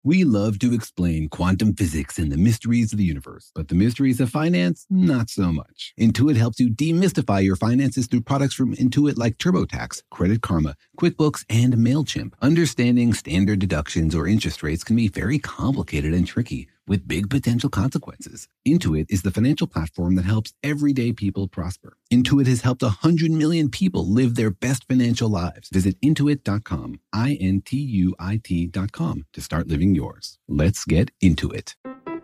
We love to explain quantum physics and the mysteries of the universe, but the mysteries of finance, not so much. Intuit helps you demystify your finances through products from Intuit like TurboTax, Credit Karma, QuickBooks, and MailChimp. Understanding standard deductions or interest rates can be very complicated and tricky, with big potential consequences. Intuit is the financial platform that helps everyday people prosper. Intuit has helped 100 million people live their best financial lives. Visit Intuit.com, Intuit.com, to start living yours. Let's get into it.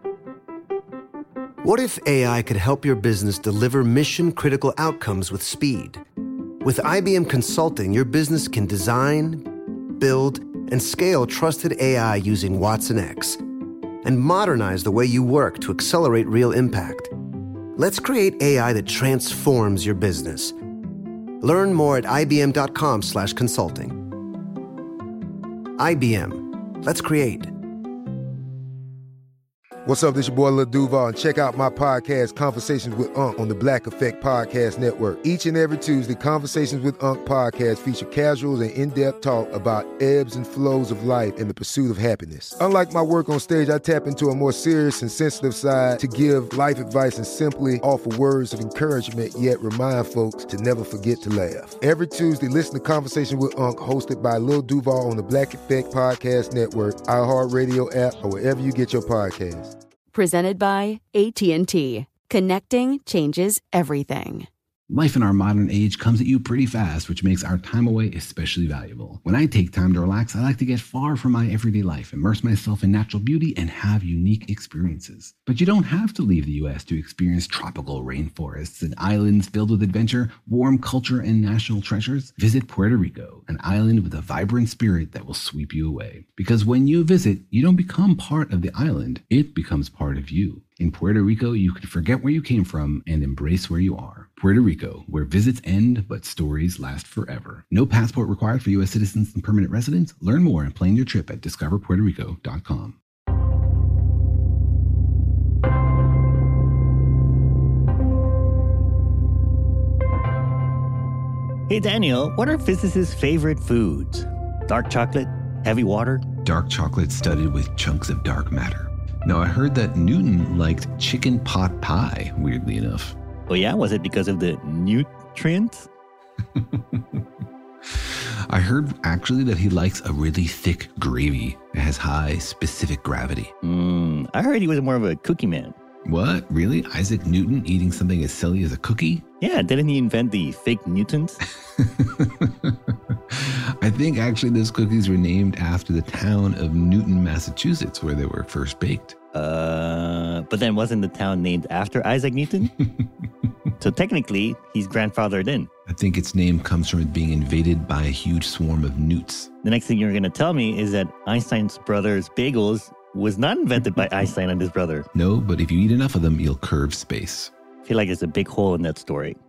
What if AI could help your business deliver mission-critical outcomes with speed? With IBM Consulting, your business can design, build, and scale trusted AI using watsonx, and modernize the way you work to accelerate real impact. Let's create AI that transforms your business. Learn more at ibm.com/consulting. IBM. Let's create. What's up, this your boy Lil Duval, and check out my podcast, Conversations with Unc, on the Black Effect Podcast Network. Each and every Tuesday, Conversations with Unc podcast feature casual and in-depth talk about ebbs and flows of life and the pursuit of happiness. Unlike my work on stage, I tap into a more serious and sensitive side to give life advice and simply offer words of encouragement, yet remind folks to never forget to laugh. Every Tuesday, listen to Conversation with Unc, hosted by Lil Duval on the Black Effect Podcast Network, iHeartRadio app, or wherever you get your podcasts. Presented by AT&T. Connecting changes everything. Life in our modern age comes at you pretty fast, which makes our time away especially valuable. When I take time to relax, I like to get far from my everyday life, immerse myself in natural beauty, and have unique experiences. But you don't have to leave the U.S. to experience tropical rainforests and islands filled with adventure, warm culture, and national treasures. Visit Puerto Rico, an island with a vibrant spirit that will sweep you away. Because when you visit, you don't become part of the island, it becomes part of you. In Puerto Rico, you can forget where you came from and embrace where you are. Puerto Rico, where visits end, but stories last forever. No passport required for U.S. citizens and permanent residents. Learn more and plan your trip at discoverpuertorico.com. Hey, Daniel, what are physicists' favorite foods? Dark chocolate? Heavy water? Dark chocolate studded with chunks of dark matter. Now, I heard that Newton liked chicken pot pie, weirdly enough. Oh yeah? Was it because of the nutrients? I heard actually that he likes a really thick gravy. It has high specific gravity. I heard he was more of a cookie man. What? Really? Isaac Newton eating something as silly as a cookie? Yeah, didn't he invent the fake Newtons? I think actually those cookies were named after the town of Newton, Massachusetts, where they were first baked. But then wasn't the town named after Isaac Newton? So technically, he's grandfathered in. I think its name comes from it being invaded by a huge swarm of newts. The next thing you're going to tell me is that Einstein's brother's bagels was not invented by Einstein and his brother. No, but if you eat enough of them, you'll curve space. I feel like there's a big hole in that story.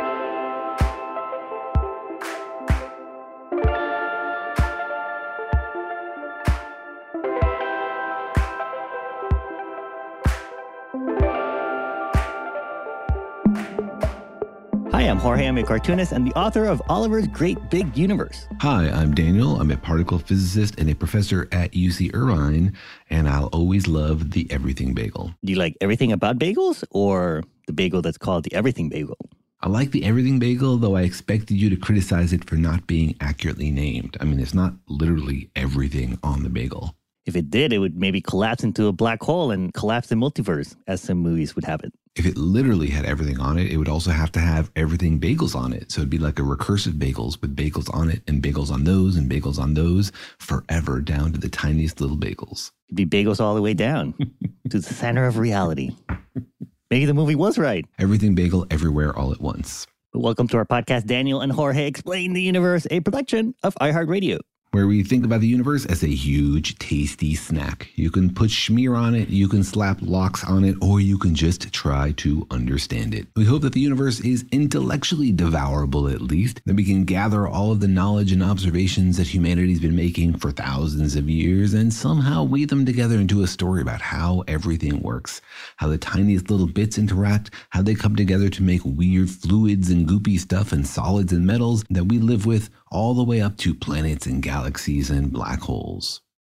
Hi, I'm Jorge. I'm a cartoonist and the author of Oliver's Great Big Universe. Hi, I'm Daniel. I'm a particle physicist and a professor at UC Irvine, and I'll always love the everything bagel. Do you like everything about bagels or the bagel that's called the everything bagel? I like the everything bagel, though I expected you to criticize it for not being accurately named. I mean, it's not literally everything on the bagel. If it did, it would maybe collapse into a black hole and collapse the multiverse, as some movies would have it. If it literally had everything on it, it would also have to have everything bagels on it. So it'd be like a recursive bagels with bagels on it and bagels on those and bagels on those forever down to the tiniest little bagels. It'd be bagels all the way down to the center of reality. Maybe the movie was right. Everything bagel everywhere all at once. But welcome to our podcast, Daniel and Jorge Explain the Universe, a production of iHeartRadio, where we think about the universe as a huge, tasty snack. You can put schmear on it, you can slap locks on it, or you can just try to understand it. We hope that the universe is intellectually devourable, at least, that we can gather all of the knowledge and observations that humanity's been making for thousands of years and somehow weave them together into a story about how everything works, how the tiniest little bits interact, how they come together to make weird fluids and goopy stuff and solids and metals that we live with, all the way up to planets and galaxies and black holes.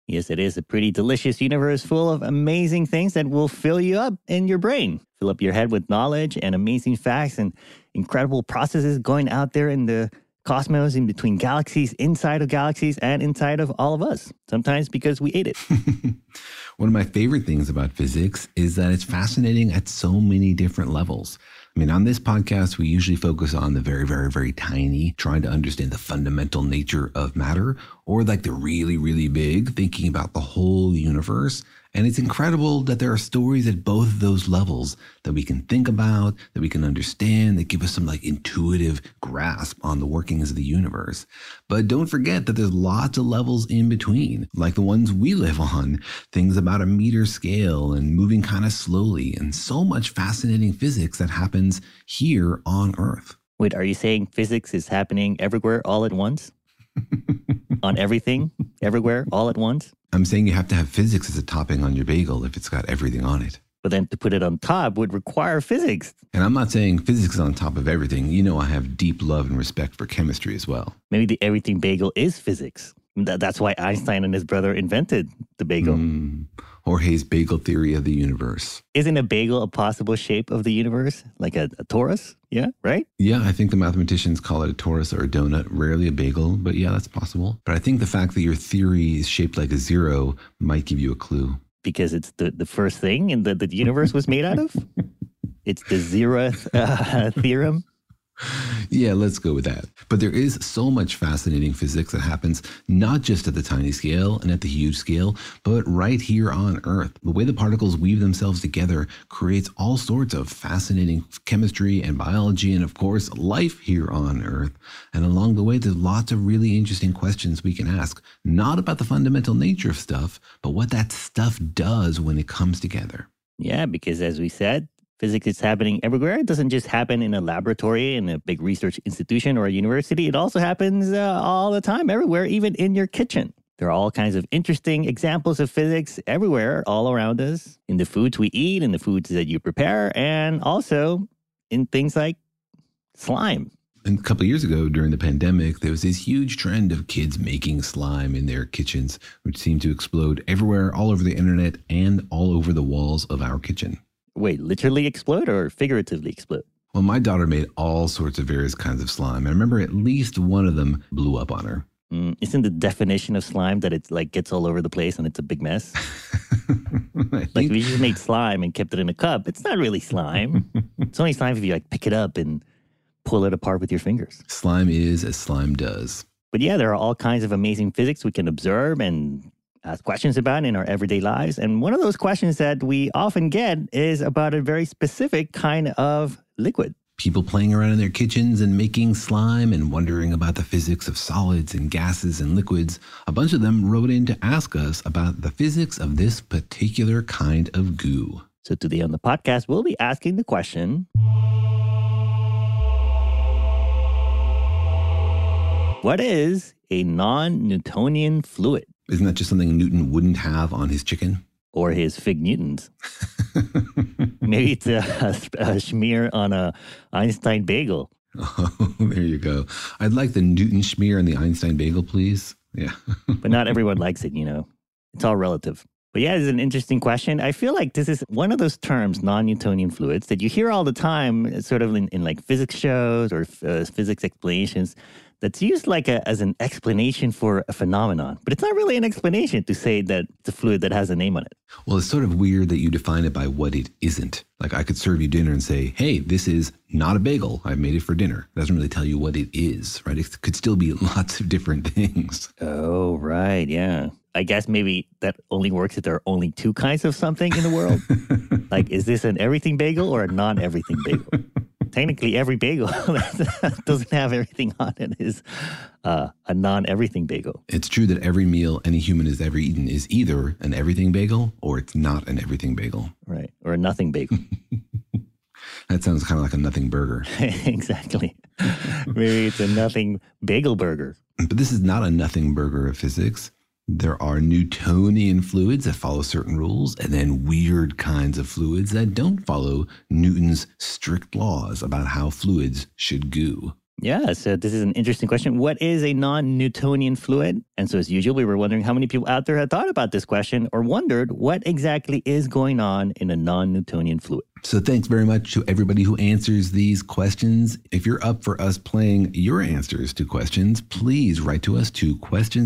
Yes, it is a pretty delicious universe full of amazing things that will fill you up in your brain. Fill up your head with knowledge and amazing facts and incredible processes going out there in the cosmos, in between galaxies, inside of galaxies, and inside of all of us. Sometimes because we ate it. One of my favorite things about physics is that it's fascinating at so many different levels. I mean, on this podcast, we usually focus on the very, very, very tiny, trying to understand the fundamental nature of matter, or like the really, really big, thinking about the whole universe. And it's incredible that there are stories at both of those levels that we can think about, that we can understand, that give us some like intuitive grasp on the workings of the universe. But don't forget that there's lots of levels in between, like the ones we live on, things about a meter scale and moving kind of slowly, and so much fascinating physics that happens here on Earth. Wait, are you saying physics is happening everywhere all at once? On everything, everywhere, all at once? I'm saying you have to have physics as a topping on your bagel if it's got everything on it. But then to put it on top would require physics. And I'm not saying physics is on top of everything. You know, I have deep love and respect for chemistry as well. Maybe the everything bagel is physics. That's why Einstein and his brother invented the bagel. Jorge's bagel theory of the universe. Isn't a bagel a possible shape of the universe? Like a torus? Yeah, right? Yeah, I think the mathematicians call it a torus or a donut, rarely a bagel, but yeah, that's possible. But I think the fact that your theory is shaped like a zero might give you a clue. Because it's the first thing and the universe was made out of? It's the zeroth theorem? Yeah, let's go with that. But there is so much fascinating physics that happens not just at the tiny scale and at the huge scale, but right here on Earth. The way the particles weave themselves together creates all sorts of fascinating chemistry and biology and, of course, life here on Earth. And along the way, there's lots of really interesting questions we can ask, not about the fundamental nature of stuff, but what that stuff does when it comes together. Yeah, because as we said, physics is happening everywhere. It doesn't just happen in a laboratory, in a big research institution or a university. It also happens all the time, everywhere, even in your kitchen. There are all kinds of interesting examples of physics everywhere, all around us, in the foods we eat, in the foods that you prepare, and also in things like slime. And a couple of years ago, during the pandemic, there was this huge trend of kids making slime in their kitchens, which seemed to explode everywhere, all over the internet, and all over the walls of our kitchen. Wait, literally explode or figuratively explode? Well, my daughter made all sorts of various kinds of slime. I remember at least one of them blew up on her. Isn't the definition of slime that it's like gets all over the place and it's a big mess? Like if you just made slime and kept it in a cup, it's not really slime. It's only slime if you like pick it up and pull it apart with your fingers. Slime is as slime does. But yeah, there are all kinds of amazing physics we can observe and ask questions about in our everyday lives. And one of those questions that we often get is about a very specific kind of liquid. People playing around in their kitchens and making slime and wondering about the physics of solids and gases and liquids. A bunch of them wrote in to ask us about the physics of this particular kind of goo. So today on the podcast, we'll be asking the question, what is a non-Newtonian fluid? Isn't that just something Newton wouldn't have on his chicken? Or his fig Newtons. Maybe it's a smear on a Einstein bagel. Oh, there you go. I'd like the Newton schmear on the Einstein bagel, please. Yeah. But not everyone likes it, you know. It's all relative. But yeah, it's an interesting question. I feel like this is one of those terms, non-Newtonian fluids, that you hear all the time, sort of in like physics shows or physics explanations, that's used like as an explanation for a phenomenon. But it's not really an explanation to say that it's a fluid that has a name on it. Well, it's sort of weird that you define it by what it isn't. Like I could serve you dinner and say, hey, this is not a bagel. I made it for dinner. It doesn't really tell you what it is, right? It could still be lots of different things. Oh, right. Yeah. I guess maybe that only works if there are only two kinds of something in the world. Like, is this an everything bagel or a non-everything bagel? Technically, every bagel that doesn't have everything on it is a non-everything bagel. It's true that every meal any human has ever eaten is either an everything bagel or it's not an everything bagel. Right. Or a nothing bagel. That sounds kind of like a nothing burger. Exactly. Maybe it's a nothing bagel burger. But this is not a nothing burger of physics. There are Newtonian fluids that follow certain rules, and then weird kinds of fluids that don't follow Newton's strict laws about how fluids should goo. Yeah, so this is an interesting question. What is a non-Newtonian fluid? And so as usual, we were wondering how many people out there had thought about this question or wondered what exactly is going on in a non-Newtonian fluid. So thanks very much to everybody who answers these questions. If you're up for us playing your answers to questions, please write to us to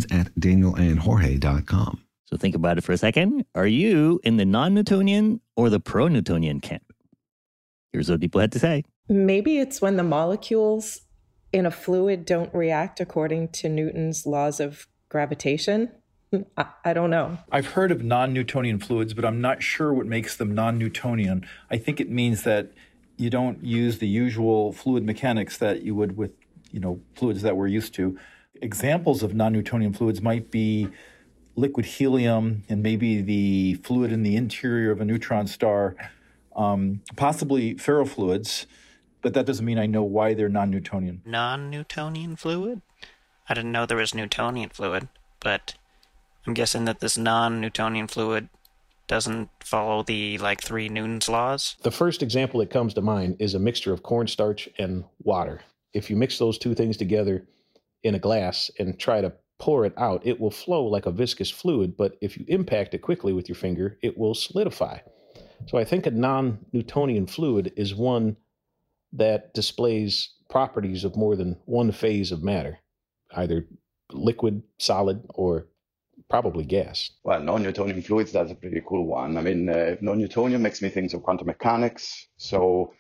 questions@danielandjorge.com. So think about it for a second. Are you in the non-Newtonian or the pro-Newtonian camp? Here's what people had to say. Maybe it's when the molecules in a fluid don't react according to Newton's laws of gravitation. I don't know. I've heard of non-Newtonian fluids, but I'm not sure what makes them non-Newtonian. I think it means that you don't use the usual fluid mechanics that you would with, fluids that we're used to. Examples of non-Newtonian fluids might be liquid helium and maybe the fluid in the interior of a neutron star, possibly ferrofluids, but that doesn't mean I know why they're non-Newtonian. Non-Newtonian fluid? I didn't know there was Newtonian fluid, but I'm guessing that this non-Newtonian fluid doesn't follow the, 3 Newton's laws? The first example that comes to mind is a mixture of cornstarch and water. If you mix those two things together in a glass and try to pour it out, it will flow like a viscous fluid, but if you impact it quickly with your finger, it will solidify. So I think a non-Newtonian fluid is one that displays properties of more than one phase of matter, either liquid, solid, or probably gas. Well, non-Newtonian fluids, that's a pretty cool one. I mean, non-Newtonian makes me think of quantum mechanics. So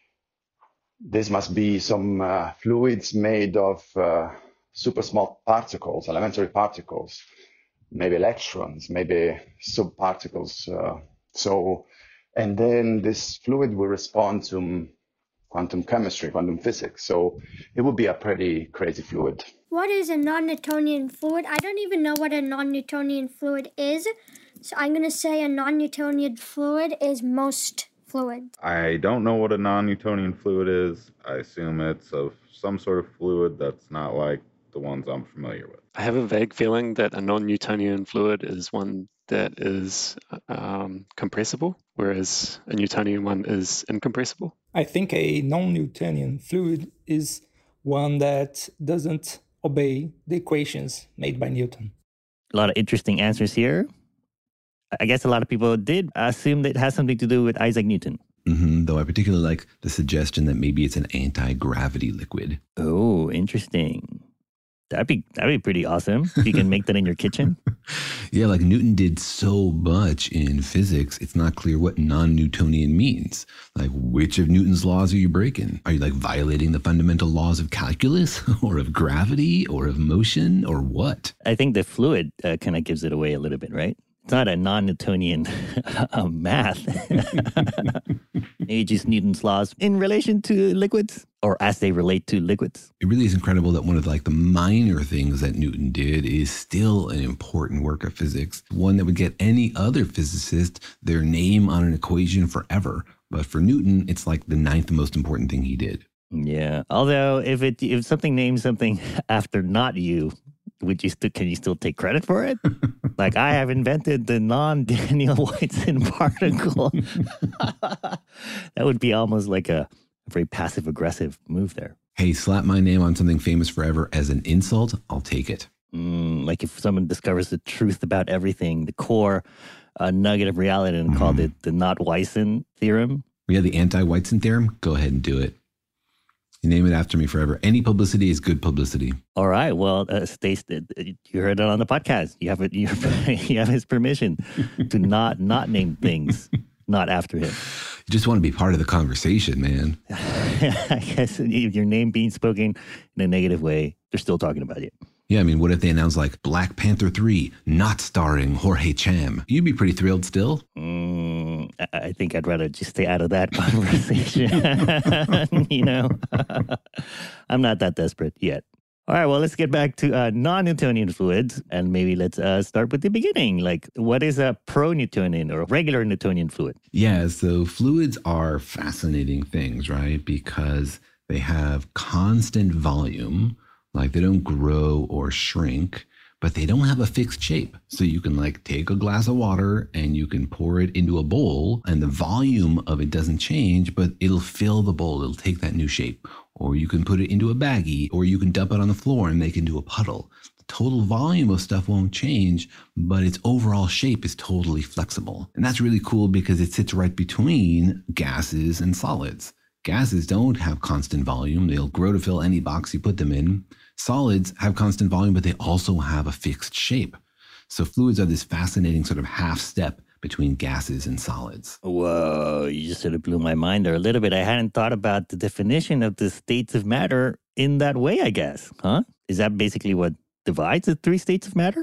this must be some fluids made of super small particles, elementary particles, maybe electrons, maybe subparticles. And then this fluid will respond to quantum chemistry, quantum physics. So it would be a pretty crazy fluid. What is a non-Newtonian fluid? I don't even know what a non-Newtonian fluid is. So I'm going to say a non-Newtonian fluid is most fluids. I don't know what a non-Newtonian fluid is. I assume it's of some sort of fluid that's not like the ones I'm familiar with. I have a vague feeling that a non-Newtonian fluid is one that is compressible, whereas a Newtonian one is incompressible. I think a non-Newtonian fluid is one that doesn't obey the equations made by Newton. A lot of interesting answers here. I guess a lot of people did assume that it has something to do with Isaac Newton. Though I particularly like the suggestion that maybe it's an anti-gravity liquid. Oh, interesting. That'd be pretty awesome if you can make that in your kitchen. Yeah, like Newton did so much in physics, it's not clear what non-Newtonian means. Like, which of Newton's laws are you breaking? Are you violating the fundamental laws of calculus or of gravity or of motion or what? I think the fluid kind of gives it away a little bit, right? It's not a non-Newtonian math. Maybe just Newton's laws in relation to liquids or as they relate to liquids. It really is incredible that one of the minor things that Newton did is still an important work of physics, one that would get any other physicist their name on an equation forever. But for Newton, it's the 9th most important thing he did. Yeah. Although if something names something after not you, can you still take credit for it? I have invented the non-Daniel Whiteson particle. That would be almost like a very passive-aggressive move there. Hey, slap my name on something famous forever as an insult, I'll take it. Like if someone discovers the truth about everything, the core nugget of reality, and called it the not-Whiteson theorem. Yeah, the anti-Whiteson theorem? Go ahead and do it. You name it after me forever. Any publicity is good publicity. All right. Well, Stace, you heard it on the podcast. You have it. You have his permission to not name things not after him. You just want to be part of the conversation, man. I guess if your name being spoken in a negative way, they're still talking about you. Yeah, I mean, what if they announce Black Panther 3 not starring Jorge Cham? You'd be pretty thrilled still. I think I'd rather just stay out of that conversation. I'm not that desperate yet. All right, well, let's get back to non-Newtonian fluids, and maybe let's start with the beginning. What is a pro-Newtonian or a regular Newtonian fluid? Yeah, so fluids are fascinating things, right? Because they have constant volume. They don't grow or shrink, but they don't have a fixed shape. So you can take a glass of water and you can pour it into a bowl and the volume of it doesn't change, but it'll fill the bowl. It'll take that new shape. or you can put it into a baggie, or you can dump it on the floor and make it into a puddle. The total volume of stuff won't change, but its overall shape is totally flexible. And that's really cool because it sits right between gases and solids. Gases don't have constant volume. They'll grow to fill any box you put them in. Solids have constant volume, but they also have a fixed shape. So fluids are this fascinating sort of half step between gases and solids. Whoa, you just sort of blew my mind there a little bit. I hadn't thought about the definition of the states of matter in that way, I guess. Huh? Is that basically what divides the three states of matter?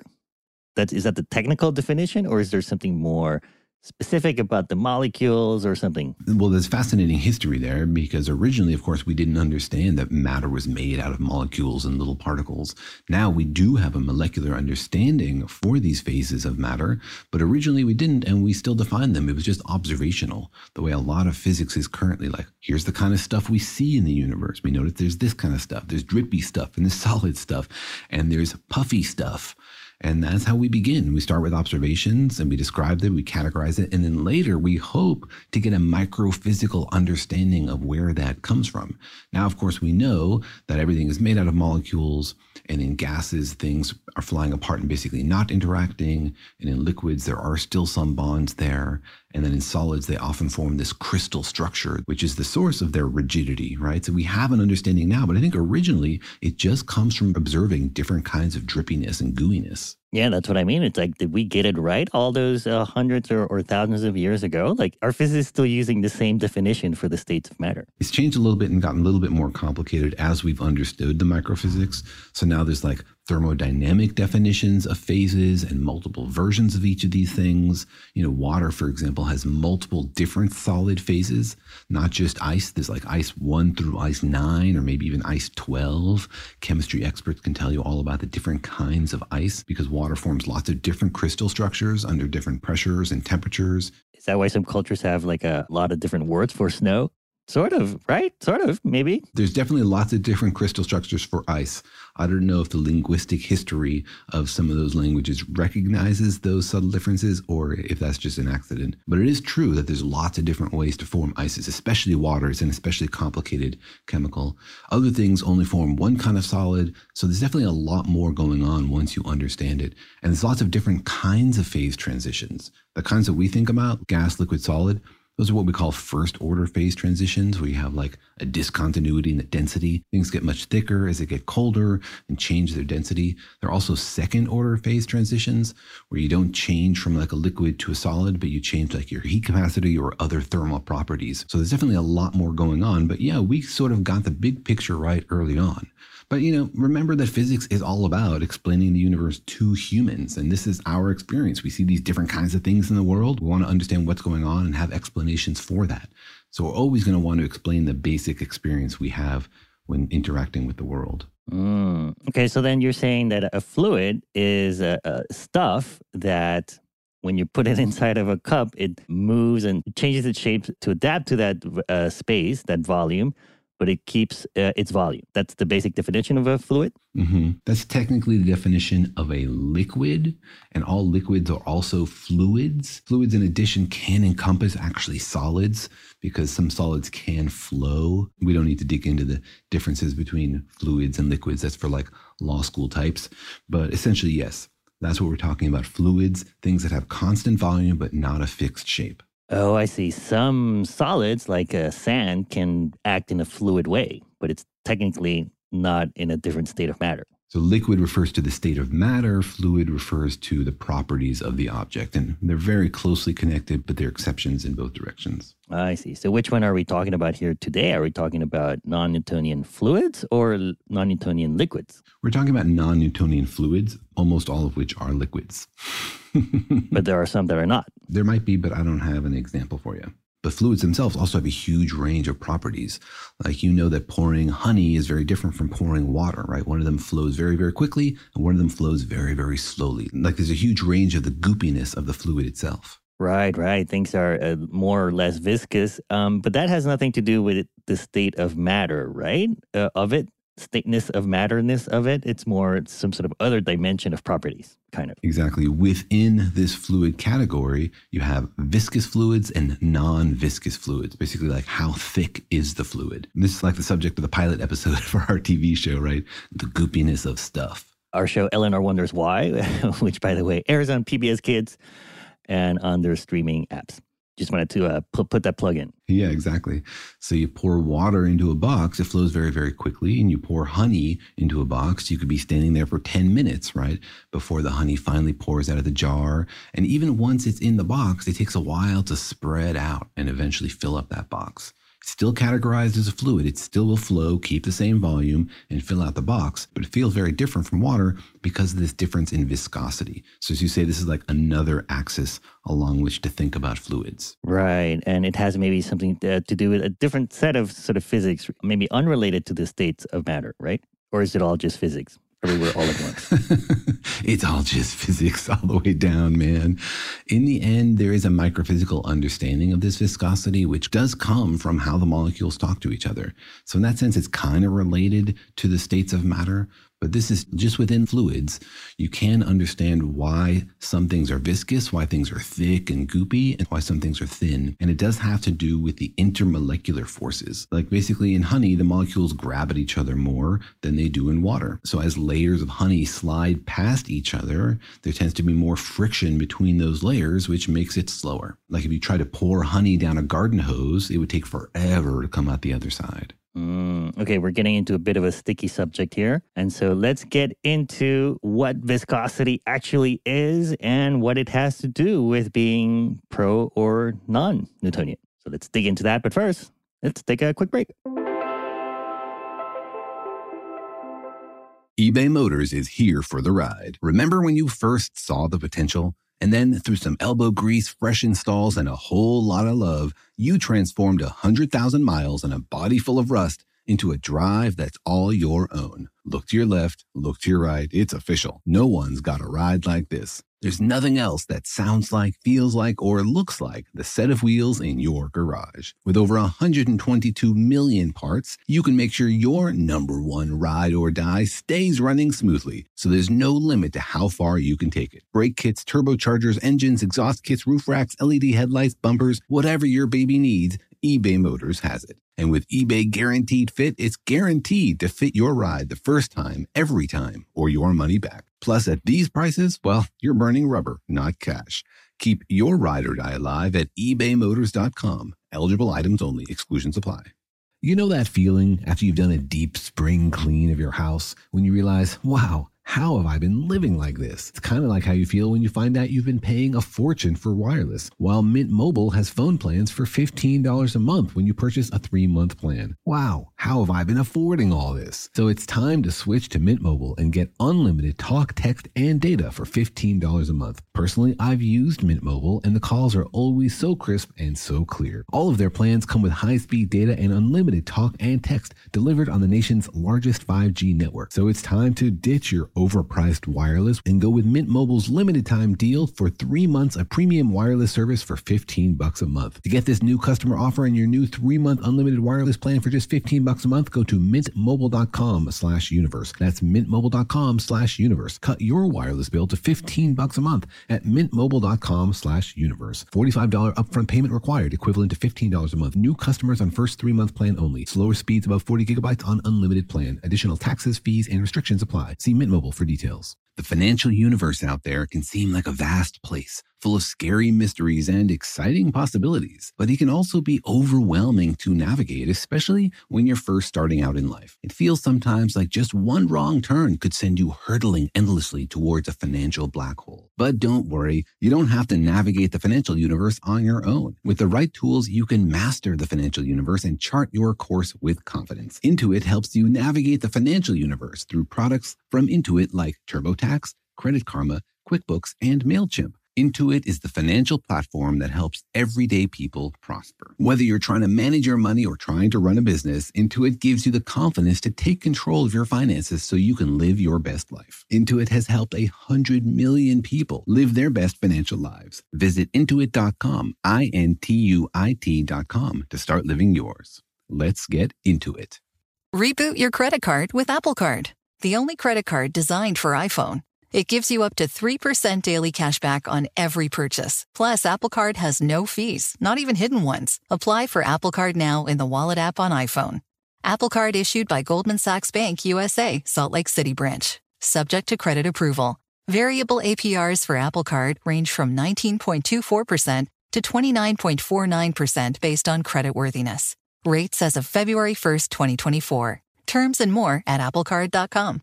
Is that the technical definition, or is there something more specific about the molecules or something? Well, there's fascinating history there because originally, of course, we didn't understand that matter was made out of molecules and little particles. Now we do have a molecular understanding for these phases of matter, but originally we didn't, and we still defined them. It was just observational, the way a lot of physics is currently like, here's the kind of stuff we see in the universe. We know that there's this kind of stuff. There's drippy stuff and there's solid stuff and there's puffy stuff. And that's how we begin. We start with observations and we describe them, we categorize it, and then later we hope to get a microphysical understanding of where that comes from. Now, of course, we know that everything is made out of molecules, and in gases, things are flying apart and basically not interacting. And in liquids, there are still some bonds there. And then in solids, they often form this crystal structure, which is the source of their rigidity, right? So we have an understanding now, but I think originally it just comes from observing different kinds of drippiness and gooiness. Yeah, that's what I mean. It's like, did we get it right all those hundreds or thousands of years ago? Like, are physicists still using the same definition for the states of matter? It's changed a little bit and gotten a little bit more complicated as we've understood the microphysics. So now there's like thermodynamic definitions of phases and multiple versions of each of these things. You know, water, for example, has multiple different solid phases, not just ice. There's like ice 1 through ice 9, or maybe even ice 12. Chemistry experts can tell you all about the different kinds of ice because water forms lots of different crystal structures under different pressures and temperatures. Is that why some cultures have like a lot of different words for snow? Sort of, right? Sort of, maybe. There's definitely lots of different crystal structures for ice. I don't know if the linguistic history of some of those languages recognizes those subtle differences or if that's just an accident. But it is true that there's lots of different ways to form ices, especially water. It's an especially complicated chemical. Other things only form one kind of solid. So there's definitely a lot more going on once you understand it. And there's lots of different kinds of phase transitions. The kinds that we think about, gas, liquid, solid, those are what we call first order phase transitions, where you have like a discontinuity in the density. Things get much thicker as they get colder and change their density. There are also second order phase transitions where you don't change from like a liquid to a solid, but you change like your heat capacity or other thermal properties. So there's definitely a lot more going on. But yeah, we sort of got the big picture right early on. But, you know, remember that physics is all about explaining the universe to humans. And this is our experience. We see these different kinds of things in the world. We want to understand what's going on and have explanations for that. So we're always going to want to explain the basic experience we have when interacting with the world. Okay, so then you're saying that a fluid is a stuff that when you put it inside of a cup, it moves and changes its shape to adapt to that space, that volume, but it keeps its volume. That's the basic definition of a fluid? Mm-hmm. That's technically the definition of a liquid, and all liquids are also fluids. Fluids, in addition, can encompass actually solids because some solids can flow. We don't need to dig into the differences between fluids and liquids. That's for like law school types. But essentially, yes, that's what we're talking about. Fluids, things that have constant volume but not a fixed shape. Oh, I see. Some solids, like sand, can act in a fluid way, but it's technically not in a different state of matter. So liquid refers to the state of matter, fluid refers to the properties of the object, and they're very closely connected, but there are exceptions in both directions. I see. So which one are we talking about here today? Are we talking about non-Newtonian fluids or non-Newtonian liquids? We're talking about non-Newtonian fluids, almost all of which are liquids. But there are some that are not. There might be, but I don't have an example for you. But fluids themselves also have a huge range of properties. Like, you know that pouring honey is very different from pouring water, right? One of them flows very, very quickly, and one of them flows very, very slowly. Like, there's a huge range of the goopiness of the fluid itself. Right. Things are more or less viscous, but that has nothing to do with the state of matter, right? Of it. thickness of matterness of it. It's more some sort of other dimension of properties, kind of. Exactly. Within this fluid category, you have viscous fluids and non-viscous fluids. Basically, like how thick is the fluid? And this is like the subject of the pilot episode for our TV show, right? The goopiness of stuff. Our show, Eleanor Wonders Why, which, by the way, airs on PBS Kids and on their streaming apps. Just wanted to put that plug in. Yeah, exactly. So you pour water into a box, it flows very, very quickly. And you pour honey into a box, you could be standing there for 10 minutes, right? Before the honey finally pours out of the jar. And even once it's in the box, it takes a while to spread out and eventually fill up that box. Still categorized as a fluid, it still will flow, keep the same volume, and fill out the box, but it feels very different from water because of this difference in viscosity. So as you say, this is like another axis along which to think about fluids. Right, and it has maybe something to do with a different set of sort of physics, maybe unrelated to the states of matter, right? Or is it all just physics? Everywhere all at once. It's all just physics all the way down, man. In the end, there is a microphysical understanding of this viscosity, which does come from how the molecules talk to each other. So in that sense, it's kind of related to the states of matter. But this is just within fluids. You can understand why some things are viscous, why things are thick and goopy, and why some things are thin. And it does have to do with the intermolecular forces. Like basically in honey, the molecules grab at each other more than they do in water. So as layers of honey slide past each other, there tends to be more friction between those layers, which makes it slower. Like if you try to pour honey down a garden hose, it would take forever to come out the other side. Okay, we're getting into a bit of a sticky subject here. And so let's get into what viscosity actually is and what it has to do with being pro or non-Newtonian. So let's dig into that. But first, let's take a quick break. eBay Motors is here for the ride. Remember when you first saw the potential? And then through some elbow grease, fresh installs, and a whole lot of love, you transformed 100,000 miles and a body full of rust into a drive that's all your own. Look to your left, look to your right. It's official. No one's got a ride like this. There's nothing else that sounds like, feels like, or looks like the set of wheels in your garage. With over 122 million parts, you can make sure your number one ride or die stays running smoothly, so there's no limit to how far you can take it. Brake kits, turbochargers, engines, exhaust kits, roof racks, LED headlights, bumpers, whatever your baby needs, eBay Motors has it. And with eBay Guaranteed Fit, it's guaranteed to fit your ride the first time, every time, or your money back. Plus, at these prices, well, you're burning rubber, not cash. Keep your ride or die alive at ebaymotors.com. Eligible items only. Exclusions apply. You know that feeling after you've done a deep spring clean of your house when you realize, wow, how have I been living like this? It's kind of like how you feel when you find out you've been paying a fortune for wireless, while Mint Mobile has phone plans for $15 a month when you purchase a 3-month plan. Wow, how have I been affording all this? So it's time to switch to Mint Mobile and get unlimited talk, text, and data for $15 a month. Personally, I've used Mint Mobile, and the calls are always so crisp and so clear. All of their plans come with high-speed data and unlimited talk and text delivered on the nation's largest 5G network. So it's time to ditch your overpriced wireless and go with Mint Mobile's limited time deal for 3 months of premium wireless service for $15 a month. To get this new customer offer and your new 3-month unlimited wireless plan for just $15 a month, go to mintmobile.com/universe. That's mintmobile.com/universe. Cut your wireless bill to $15 a month at mintmobile.com/universe. $45 upfront payment required, equivalent to $15 a month. New customers on first 3-month plan only. Slower speeds above 40 gigabytes on unlimited plan. Additional taxes, fees, and restrictions apply. See Mint Mobile for details. The financial universe out there can seem like a vast place, full of scary mysteries and exciting possibilities, but it can also be overwhelming to navigate, especially when you're first starting out in life. It feels sometimes like just one wrong turn could send you hurtling endlessly towards a financial black hole. But don't worry, you don't have to navigate the financial universe on your own. With the right tools, you can master the financial universe and chart your course with confidence. Intuit helps you navigate the financial universe through products from Intuit like TurboTax, Credit Karma, QuickBooks, and MailChimp. Intuit is the financial platform that helps everyday people prosper. Whether you're trying to manage your money or trying to run a business, Intuit gives you the confidence to take control of your finances so you can live your best life. Intuit has helped 100 million people live their best financial lives. Visit Intuit.com, INTUIT.com, to start living yours. Let's get into it. Reboot your credit card with Apple Card, the only credit card designed for iPhone. It gives you up to 3% daily cash back on every purchase. Plus, Apple Card has no fees, not even hidden ones. Apply for Apple Card now in the Wallet app on iPhone. Apple Card issued by Goldman Sachs Bank USA, Salt Lake City branch. Subject to credit approval. Variable APRs for Apple Card range from 19.24% to 29.49% based on creditworthiness. Rates as of February 1st, 2024. Terms and more at applecard.com.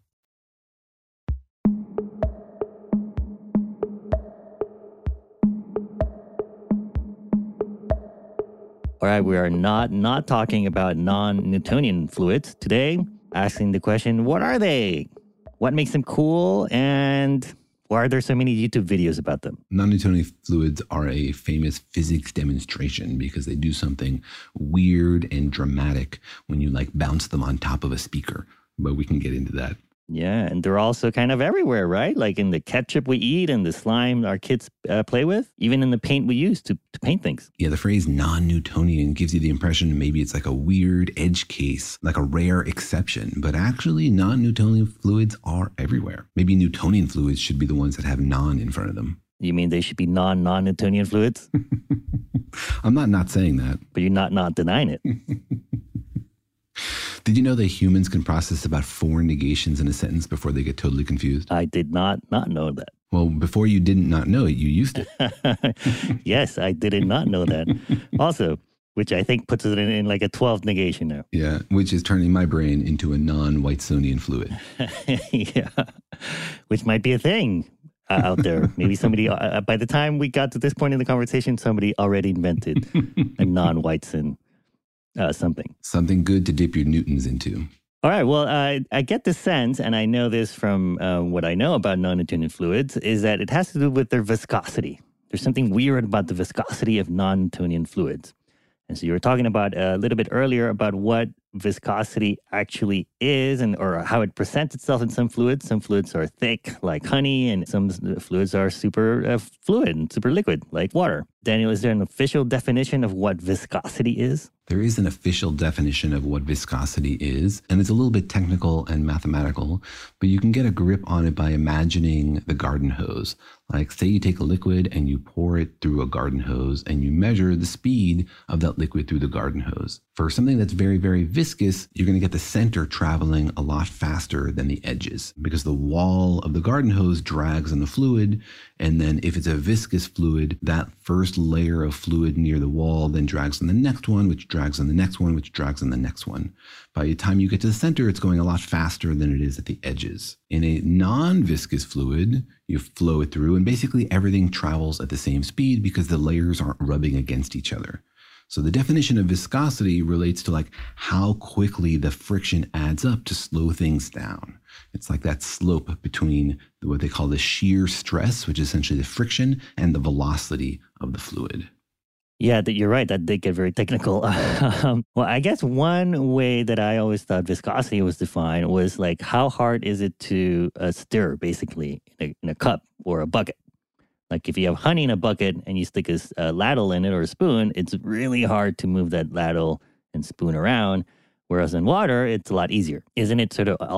All right, we are not talking about non-Newtonian fluids today. Asking the question, what are they? What makes them cool? And why are there so many YouTube videos about them? Non-Newtonian fluids are a famous physics demonstration because they do something weird and dramatic when you bounce them on top of a speaker. But we can get into that. Yeah, and they're also kind of everywhere, right? Like in the ketchup we eat and the slime our kids play with, even in the paint we use to paint things. Yeah, the phrase non-Newtonian gives you the impression maybe it's like a weird edge case, like a rare exception. But actually, non-Newtonian fluids are everywhere. Maybe Newtonian fluids should be the ones that have non in front of them. You mean they should be non-Newtonian fluids? I'm not saying that. But you're not denying it. Did you know that humans can process about 4 negations in a sentence before they get totally confused? I did not know that. Well, before you didn't not know it, you used it. Yes, I did not know that. Also, which I think puts it in like a 12th negation now. Yeah, which is turning my brain into a non-Whitesonian fluid. Yeah, which might be a thing out there. Maybe somebody, by the time we got to this point in the conversation, somebody already invented a non-Whiteson something good to dip your Newtons into. All right. Well, I get the sense, and I know this from what I know about non-Newtonian fluids, is that it has to do with their viscosity. There's something weird about the viscosity of non-Newtonian fluids. And so you were talking about a little bit earlier about what viscosity actually is or how it presents itself in some fluids. Some fluids are thick, like honey, and some fluids are super fluid and super liquid, like water. Daniel, is there an official definition of what viscosity is? There is an official definition of what viscosity is, and it's a little bit technical and mathematical, but you can get a grip on it by imagining the garden hose. Like, say you take a liquid and you pour it through a garden hose and you measure the speed of that liquid through the garden hose. For something that's very, very viscous, you're going to get the center traveling a lot faster than the edges because the wall of the garden hose drags on the fluid. And then if it's a viscous fluid, that first layer of fluid near the wall then drags on the next one, which drags on the next one, which drags on the next one. By the time you get to the center, it's going a lot faster than it is at the edges. In a non-viscous fluid, you flow it through and basically everything travels at the same speed because the layers aren't rubbing against each other. So the definition of viscosity relates to like how quickly the friction adds up to slow things down. It's like that slope between what they call the shear stress, which is essentially the friction, and the velocity of the fluid. Yeah, you're right. That did get very technical. Well, I guess one way that I always thought viscosity was defined was like how hard is it to stir, basically, in a cup or a bucket. Like if you have honey in a bucket and you stick a ladle in it or a spoon, it's really hard to move that ladle and spoon around. Whereas in water, it's a lot easier. Isn't it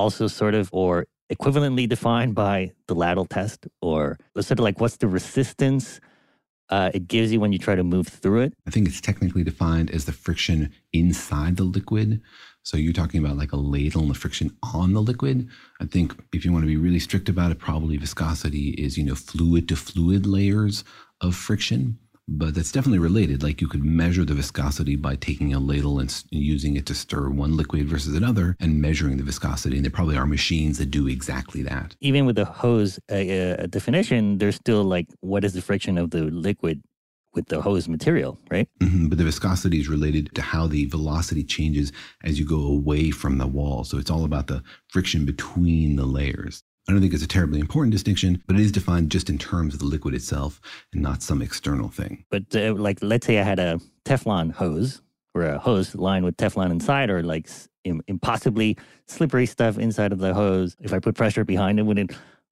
or equivalently defined by the ladle test? Or sort of like what's the resistance it gives you when you try to move through it? I think it's technically defined as the friction inside the liquid. So you're talking about like a ladle and the friction on the liquid. I think if you want to be really strict about it, probably viscosity is, fluid to fluid layers of friction. But that's definitely related. Like you could measure the viscosity by taking a ladle and using it to stir one liquid versus another and measuring the viscosity. And there probably are machines that do exactly that. Even with the hose definition, there's still like, what is the friction of the liquid with the hose material, right? Mm-hmm. But the viscosity is related to how the velocity changes as you go away from the wall. So it's all about the friction between the layers. I don't think it's a terribly important distinction, but it is defined just in terms of the liquid itself and not some external thing. But like, let's say I had a Teflon hose or a hose lined with Teflon inside or like impossibly slippery stuff inside of the hose. If I put pressure behind it, would it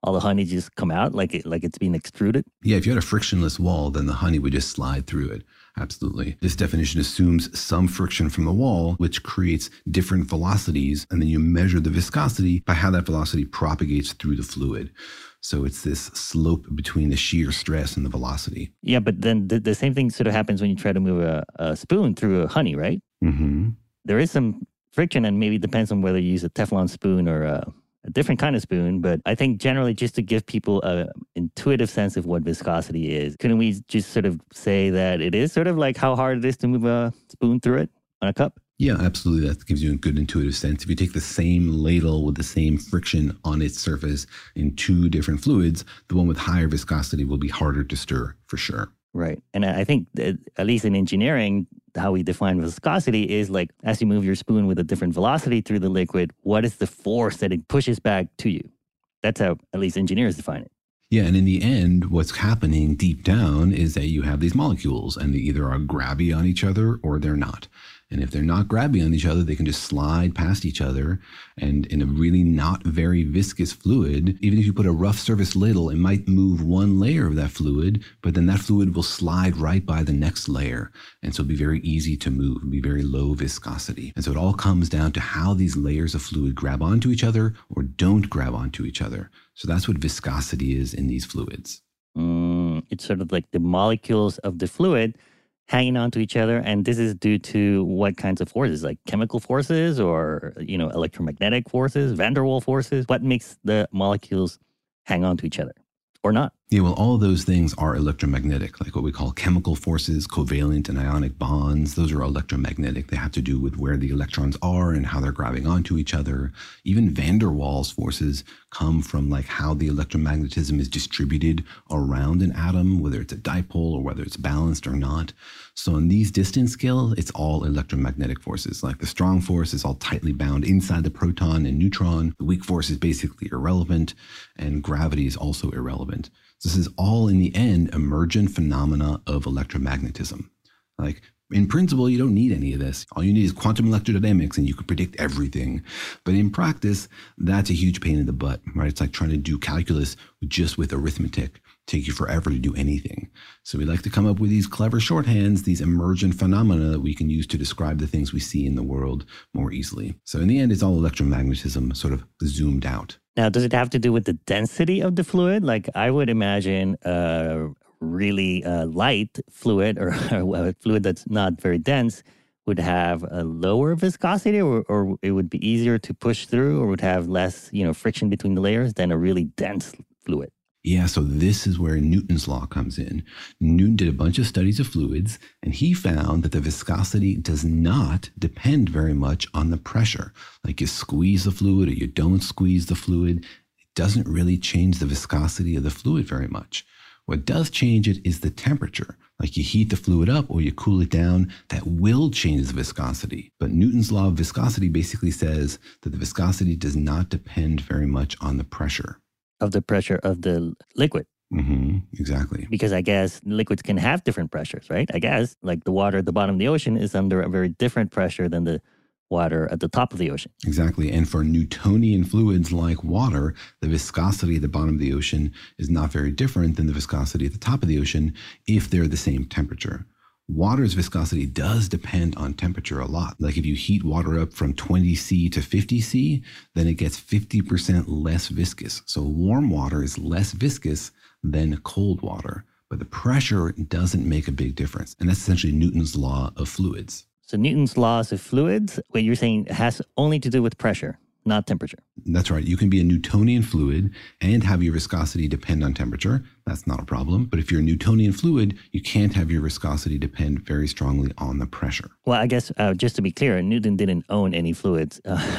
all the honey just come out like it's being extruded? Yeah, if you had a frictionless wall, then the honey would just slide through it. Absolutely. This definition assumes some friction from the wall, which creates different velocities, and then you measure the viscosity by how that velocity propagates through the fluid. So it's this slope between the shear stress and the velocity. Yeah, but then the same thing sort of happens when you try to move a spoon through a honey, right? Mm-hmm. There is some friction, and maybe it depends on whether you use a Teflon spoon or a different kind of spoon. But I think generally, just to give people an intuitive sense of what viscosity is, couldn't we just sort of say that it is sort of like how hard it is to move a spoon through it on a cup? Yeah, absolutely. That gives you a good intuitive sense. If you take the same ladle with the same friction on its surface in two different fluids, the one with higher viscosity will be harder to stir for sure. Right. And I think that, at least in engineering, how we define viscosity is like as you move your spoon with a different velocity through the liquid, what is the force that it pushes back to you? That's how at least engineers define it. Yeah, and in the end, what's happening deep down is that you have these molecules, and they either are grabby on each other or they're not. And if they're not grabby on each other, they can just slide past each other. And in a really not very viscous fluid, even if you put a rough surface ladle, it might move one layer of that fluid, but then that fluid will slide right by the next layer. And so it'll be very easy to move, it'll be very low viscosity. And so it all comes down to how these layers of fluid grab onto each other or don't grab onto each other. So that's what viscosity is in these fluids. It's sort of like the molecules of the fluid hanging on to each other. And this is due to what kinds of forces, like chemical forces or, electromagnetic forces, van der Waals forces? What makes the molecules hang on to each other or not? Yeah, well, all of those things are electromagnetic, like what we call chemical forces, covalent and ionic bonds. Those are electromagnetic. They have to do with where the electrons are and how they're grabbing onto each other. Even van der Waals forces come from like how the electromagnetism is distributed around an atom, whether it's a dipole or whether it's balanced or not. So on these distance scales, it's all electromagnetic forces. Like the strong force is all tightly bound inside the proton and neutron. The weak force is basically irrelevant, and gravity is also irrelevant. This is all, in the end, emergent phenomena of electromagnetism. Like, in principle, you don't need any of this. All you need is quantum electrodynamics, and you can predict everything. But in practice, that's a huge pain in the butt, right? It's like trying to do calculus just with arithmetic. Take you forever to do anything. So we like to come up with these clever shorthands, these emergent phenomena that we can use to describe the things we see in the world more easily. So in the end, it's all electromagnetism sort of zoomed out. Now, does it have to do with the density of the fluid? Like, I would imagine a really light fluid or a fluid that's not very dense would have a lower viscosity or it would be easier to push through or would have less, friction between the layers than a really dense fluid. Yeah, so this is where Newton's law comes in. Newton did a bunch of studies of fluids, and he found that the viscosity does not depend very much on the pressure. Like you squeeze the fluid or you don't squeeze the fluid, it doesn't really change the viscosity of the fluid very much. What does change it is the temperature. Like you heat the fluid up or you cool it down, that will change the viscosity. But Newton's law of viscosity basically says that the viscosity does not depend very much on the pressure. Of the pressure of the liquid. Mm-hmm, exactly. Because I guess liquids can have different pressures, right? I guess like the water at the bottom of the ocean is under a very different pressure than the water at the top of the ocean. Exactly. And for Newtonian fluids like water, the viscosity at the bottom of the ocean is not very different than the viscosity at the top of the ocean if they're the same temperature. Water's viscosity does depend on temperature a lot. Like if you heat water up from 20 C to 50 C, then it gets 50% less viscous. So warm water is less viscous than cold water, but the pressure doesn't make a big difference. And that's essentially Newton's law of fluids. So Newton's laws of fluids, what you're saying has only to do with pressure, not temperature. That's right. You can be a Newtonian fluid and have your viscosity depend on temperature. That's not a problem. But if you're a Newtonian fluid, you can't have your viscosity depend very strongly on the pressure. Well, I guess just to be clear, Newton didn't own any fluids.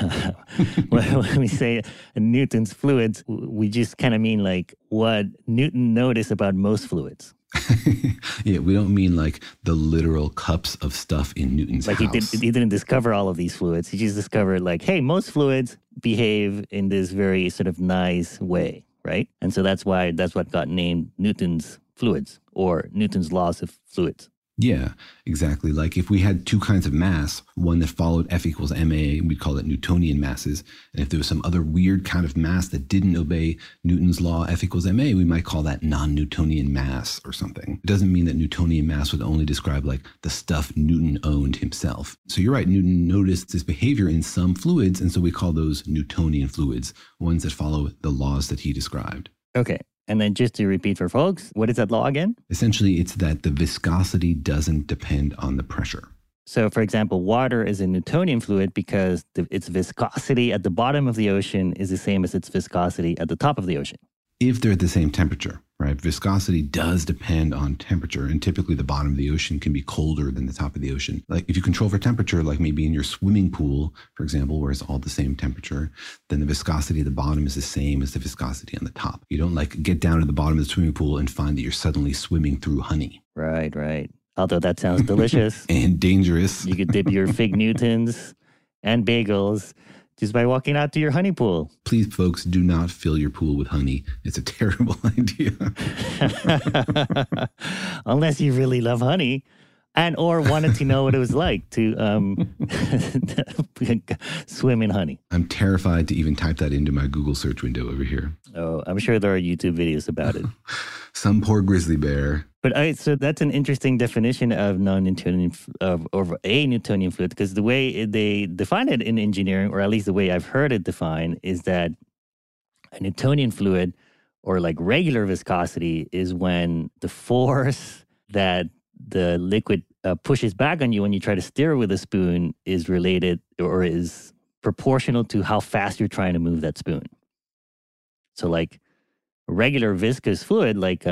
When we say Newton's fluids, we just kind of mean like what Newton noticed about most fluids. Yeah, we don't mean like the literal cups of stuff in Newton's house. He didn't discover all of these fluids. He just discovered like, hey, most fluids behave in this very sort of nice way, right? And so that's what got named Newton's fluids or Newton's laws of fluids. Yeah, exactly. Like if we had two kinds of mass, one that followed F equals ma, we'd call it Newtonian masses. And if there was some other weird kind of mass that didn't obey Newton's law F equals ma, we might call that non-Newtonian mass or something. It doesn't mean that Newtonian mass would only describe like the stuff Newton owned himself. So you're right, Newton noticed this behavior in some fluids, and so we call those Newtonian fluids, ones that follow the laws that he described. Okay. And then just to repeat for folks, what is that law again? Essentially, it's that the viscosity doesn't depend on the pressure. So, for example, water is a Newtonian fluid because its viscosity at the bottom of the ocean is the same as its viscosity at the top of the ocean. If they're at the same temperature, right? Viscosity does depend on temperature, and typically the bottom of the ocean can be colder than the top of the ocean. Like if you control for temperature, like maybe in your swimming pool, for example, where it's all the same temperature, then the viscosity at the bottom is the same as the viscosity on the top. You don't like get down to the bottom of the swimming pool and find that you're suddenly swimming through honey. Right, right. Although that sounds delicious. And dangerous. You could dip your fig Newtons and bagels just by walking out to your honey pool. Please, folks, do not fill your pool with honey. It's a terrible idea. Unless you really love honey and or wanted to know what it was like to swim in honey. I'm terrified to even type that into my Google search window over here. Oh, I'm sure there are YouTube videos about it. Some poor grizzly bear. But so that's an interesting definition of non-Newtonian or a Newtonian fluid, because the way they define it in engineering, or at least the way I've heard it defined, is that a Newtonian fluid or like regular viscosity is when the force that the liquid pushes back on you when you try to stir with a spoon is related or is proportional to how fast you're trying to move that spoon. So like regular viscous fluid, like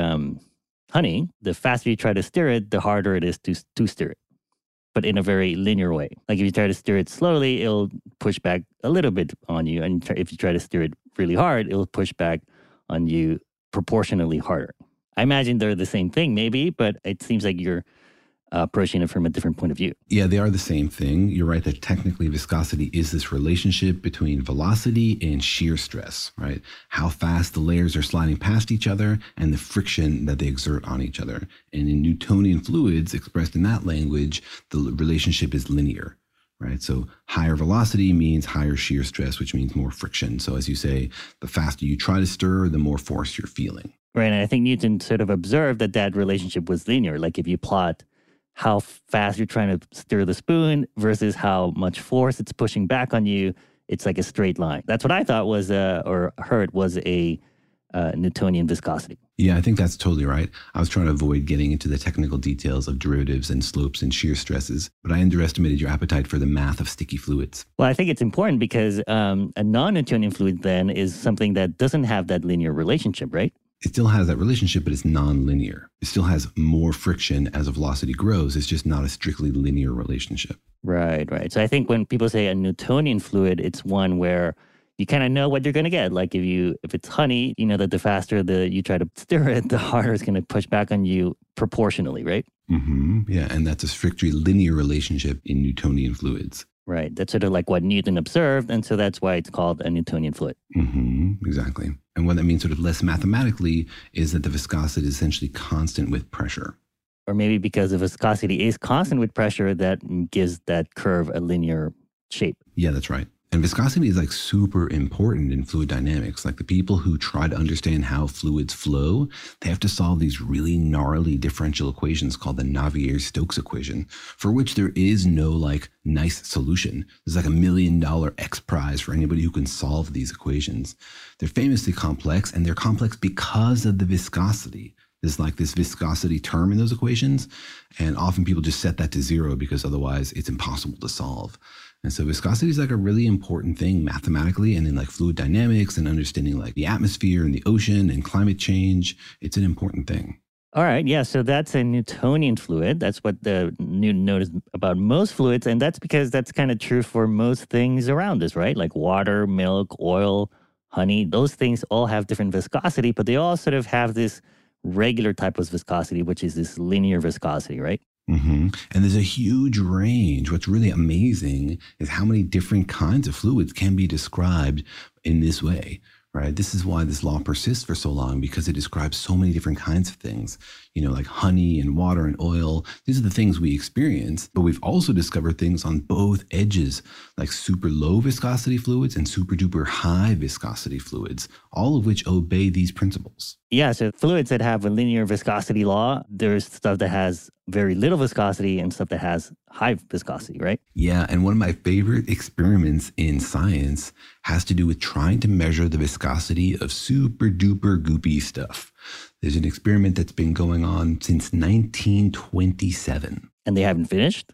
honey, the faster you try to stir it, the harder it is to stir it, but in a very linear way. Like if you try to stir it slowly, it'll push back a little bit on you. And if you try to stir it really hard, it'll push back on you proportionally harder. I imagine they're the same thing maybe, but it seems like you're approaching it from a different point of view. Yeah, they are the same thing. You're right that technically viscosity is this relationship between velocity and shear stress, right? How fast the layers are sliding past each other and the friction that they exert on each other. And in Newtonian fluids, expressed in that language, the relationship is linear, right? So higher velocity means higher shear stress, which means more friction. So as you say, the faster you try to stir, the more force you're feeling. Right, and I think Newton sort of observed that relationship was linear. Like if you plot how fast you're trying to stir the spoon versus how much force it's pushing back on you, it's like a straight line. That's what I thought was, or heard was a Newtonian viscosity. Yeah, I think that's totally right. I was trying to avoid getting into the technical details of derivatives and slopes and shear stresses, but I underestimated your appetite for the math of sticky fluids. Well, I think it's important because a non-Newtonian fluid then is something that doesn't have that linear relationship, right? It still has that relationship, but it's non-linear. It still has more friction as velocity grows. It's just not a strictly linear relationship. Right, right. So I think when people say a Newtonian fluid, it's one where you kind of know what you're going to get. Like if it's honey, you know that the faster you try to stir it, the harder it's going to push back on you proportionally, right? Mm-hmm. Yeah, and that's a strictly linear relationship in Newtonian fluids. Right. That's sort of like what Newton observed, and so that's why it's called a Newtonian fluid. Mm-hmm. Exactly. And what that means sort of less mathematically is that the viscosity is essentially constant with pressure. Or maybe because the viscosity is constant with pressure, that gives that curve a linear shape. Yeah, that's right. And viscosity is like super important in fluid dynamics. Like the people who try to understand how fluids flow, they have to solve these really gnarly differential equations called the Navier-Stokes equation, for which there is no like nice solution. There's like $1 million X prize for anybody who can solve these equations. They're famously complex, and they're complex because of the viscosity. There's like this viscosity term in those equations, and often people just set that to zero because otherwise it's impossible to solve. And so viscosity is like a really important thing mathematically and in like fluid dynamics and understanding like the atmosphere and the ocean and climate change. It's an important thing. All right. Yeah. So that's a Newtonian fluid. That's what Newton noticed about most fluids. And that's because that's kind of true for most things around us, right? Like water, milk, oil, honey. Those things all have different viscosity, but they all sort of have this regular type of viscosity, which is this linear viscosity, right? Mm-hmm. And there's a huge range. What's really amazing is how many different kinds of fluids can be described in this way, right? This is why this law persists for so long, because it describes so many different kinds of things, like honey and water and oil. These are the things we experience, but we've also discovered things on both edges, like super low viscosity fluids and super duper high viscosity fluids, all of which obey these principles. Yeah, so fluids that have a linear viscosity law, there's stuff that has very little viscosity and stuff that has high viscosity, right? Yeah, and one of my favorite experiments in science has to do with trying to measure the viscosity of super duper goopy stuff. There's an experiment that's been going on since 1927. And they haven't finished?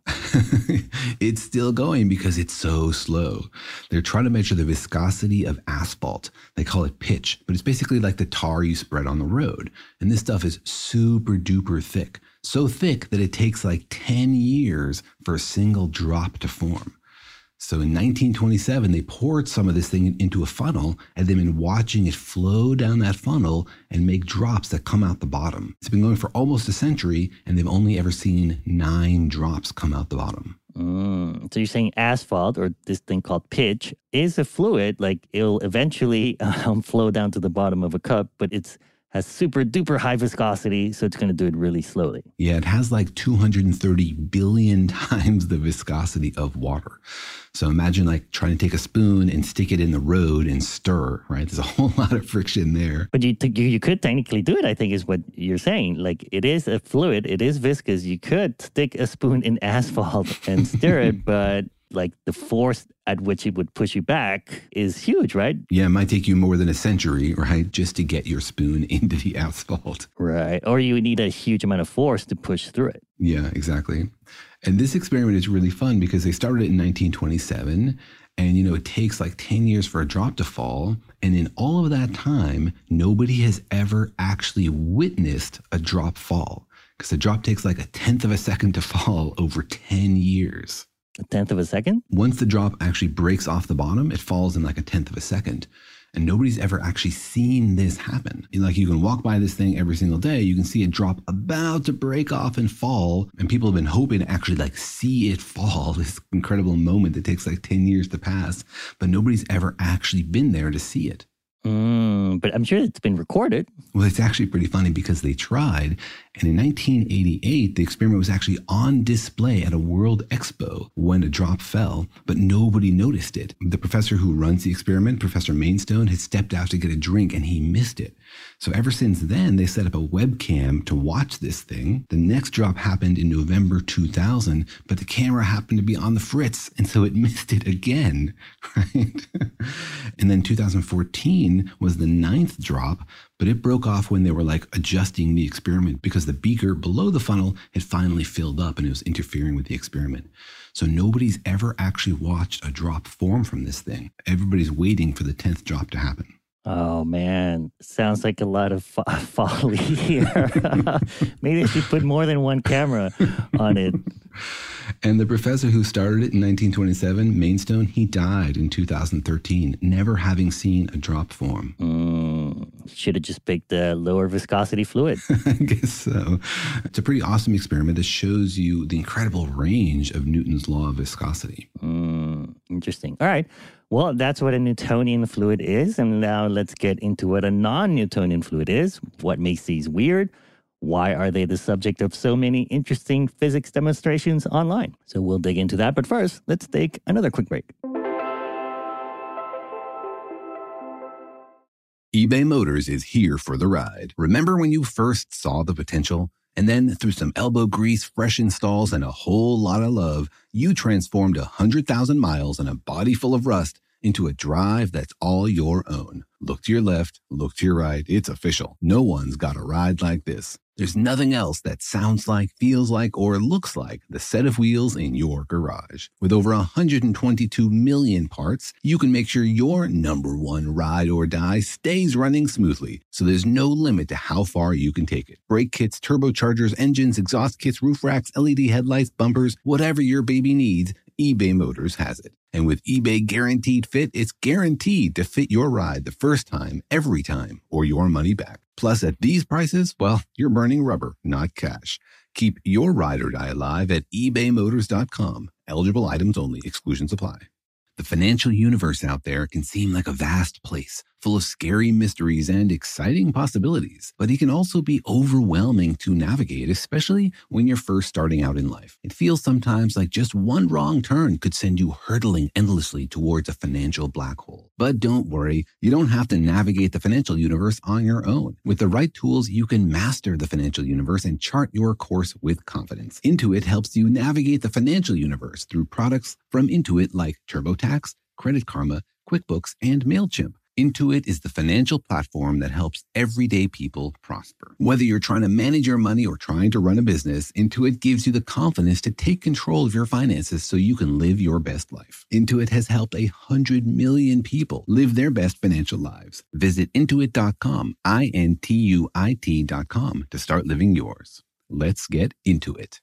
It's still going because it's so slow. They're trying to measure the viscosity of asphalt. They call it pitch, but it's basically like the tar you spread on the road. And this stuff is super duper thick. So thick that it takes like 10 years for a single drop to form. So in 1927, they poured some of this thing into a funnel and they've been watching it flow down that funnel and make drops that come out the bottom. It's been going for almost a century and they've only ever seen 9 drops come out the bottom. So you're saying asphalt, or this thing called pitch, is a fluid, like it'll eventually flow down to the bottom of a cup, but has super duper high viscosity, so it's going to do it really slowly. Yeah, it has like 230 billion times the viscosity of water. So imagine like trying to take a spoon and stick it in the road and stir, right? There's a whole lot of friction there. But you could technically do it, I think is what you're saying. Like it is a fluid, it is viscous. You could stick a spoon in asphalt and stir it, but like the force at which it would push you back is huge, right? Yeah, it might take you more than a century, right? Just to get your spoon into the asphalt. Right. Or you would need a huge amount of force to push through it. Yeah, exactly. And this experiment is really fun because they started it in 1927. And, it takes like 10 years for a drop to fall. And in all of that time, nobody has ever actually witnessed a drop fall because the drop takes like 1/10 of a second to fall over 10 years. 1/10 of a second? Once the drop actually breaks off the bottom, it falls in like 1/10 of a second. And nobody's ever actually seen this happen. Like you can walk by this thing every single day. You can see it drop about to break off and fall. And people have been hoping to actually like see it fall. This incredible moment that takes like 10 years to pass. But nobody's ever actually been there to see it. But I'm sure it's been recorded. Well, it's actually pretty funny because they tried. And in 1988, the experiment was actually on display at a World Expo when a drop fell, but nobody noticed it. The professor who runs the experiment, Professor Mainstone, had stepped out to get a drink and he missed it. So ever since then, they set up a webcam to watch this thing. The next drop happened in November 2000, but the camera happened to be on the fritz, and so it missed it again, right? And then 2014 was the 9th drop, but it broke off when they were like adjusting the experiment because the beaker below the funnel had finally filled up and it was interfering with the experiment. So nobody's ever actually watched a drop form from this thing. Everybody's waiting for the 10th drop to happen. Oh, man. Sounds like a lot of folly here. Maybe they should put more than one camera on it. And the professor who started it in 1927, Mainstone, he died in 2013, never having seen a drop form. Should have just picked the lower viscosity fluid. I guess so. It's a pretty awesome experiment that shows you the incredible range of Newton's law of viscosity. Interesting. All right. Well, that's what a Newtonian fluid is. And now let's get into what a non-Newtonian fluid is. What makes these weird? Why are they the subject of so many interesting physics demonstrations online? So we'll dig into that. But first, let's take another quick break. eBay Motors is here for the ride. Remember when you first saw the potential? And then through some elbow grease, fresh installs, and a whole lot of love, you transformed 100,000 miles and a body full of rust into a drive that's all your own. Look to your left, look to your right. It's official. No one's got a ride like this. There's nothing else that sounds like, feels like, or looks like the set of wheels in your garage. With over 122 million parts, you can make sure your number one ride or die stays running smoothly, so there's no limit to how far you can take it. Brake kits, turbochargers, engines, exhaust kits, roof racks, LED headlights, bumpers, whatever your baby needs, eBay Motors has it. And with eBay Guaranteed Fit, it's guaranteed to fit your ride the first time, every time, or your money back. Plus, at these prices, well, you're burning rubber, not cash. Keep your ride or die alive at ebaymotors.com. Eligible items only. Exclusions apply. The financial universe out there can seem like a vast place, full of scary mysteries and exciting possibilities. But it can also be overwhelming to navigate, especially when you're first starting out in life. It feels sometimes like just one wrong turn could send you hurtling endlessly towards a financial black hole. But don't worry, you don't have to navigate the financial universe on your own. With the right tools, you can master the financial universe and chart your course with confidence. Intuit helps you navigate the financial universe through products from Intuit like TurboTax, Credit Karma, QuickBooks, and MailChimp. Intuit is the financial platform that helps everyday people prosper. Whether you're trying to manage your money or trying to run a business, Intuit gives you the confidence to take control of your finances so you can live your best life. Intuit has helped 100 million people live their best financial lives. Visit Intuit.com, Intuit.com, to start living yours. Let's get into it.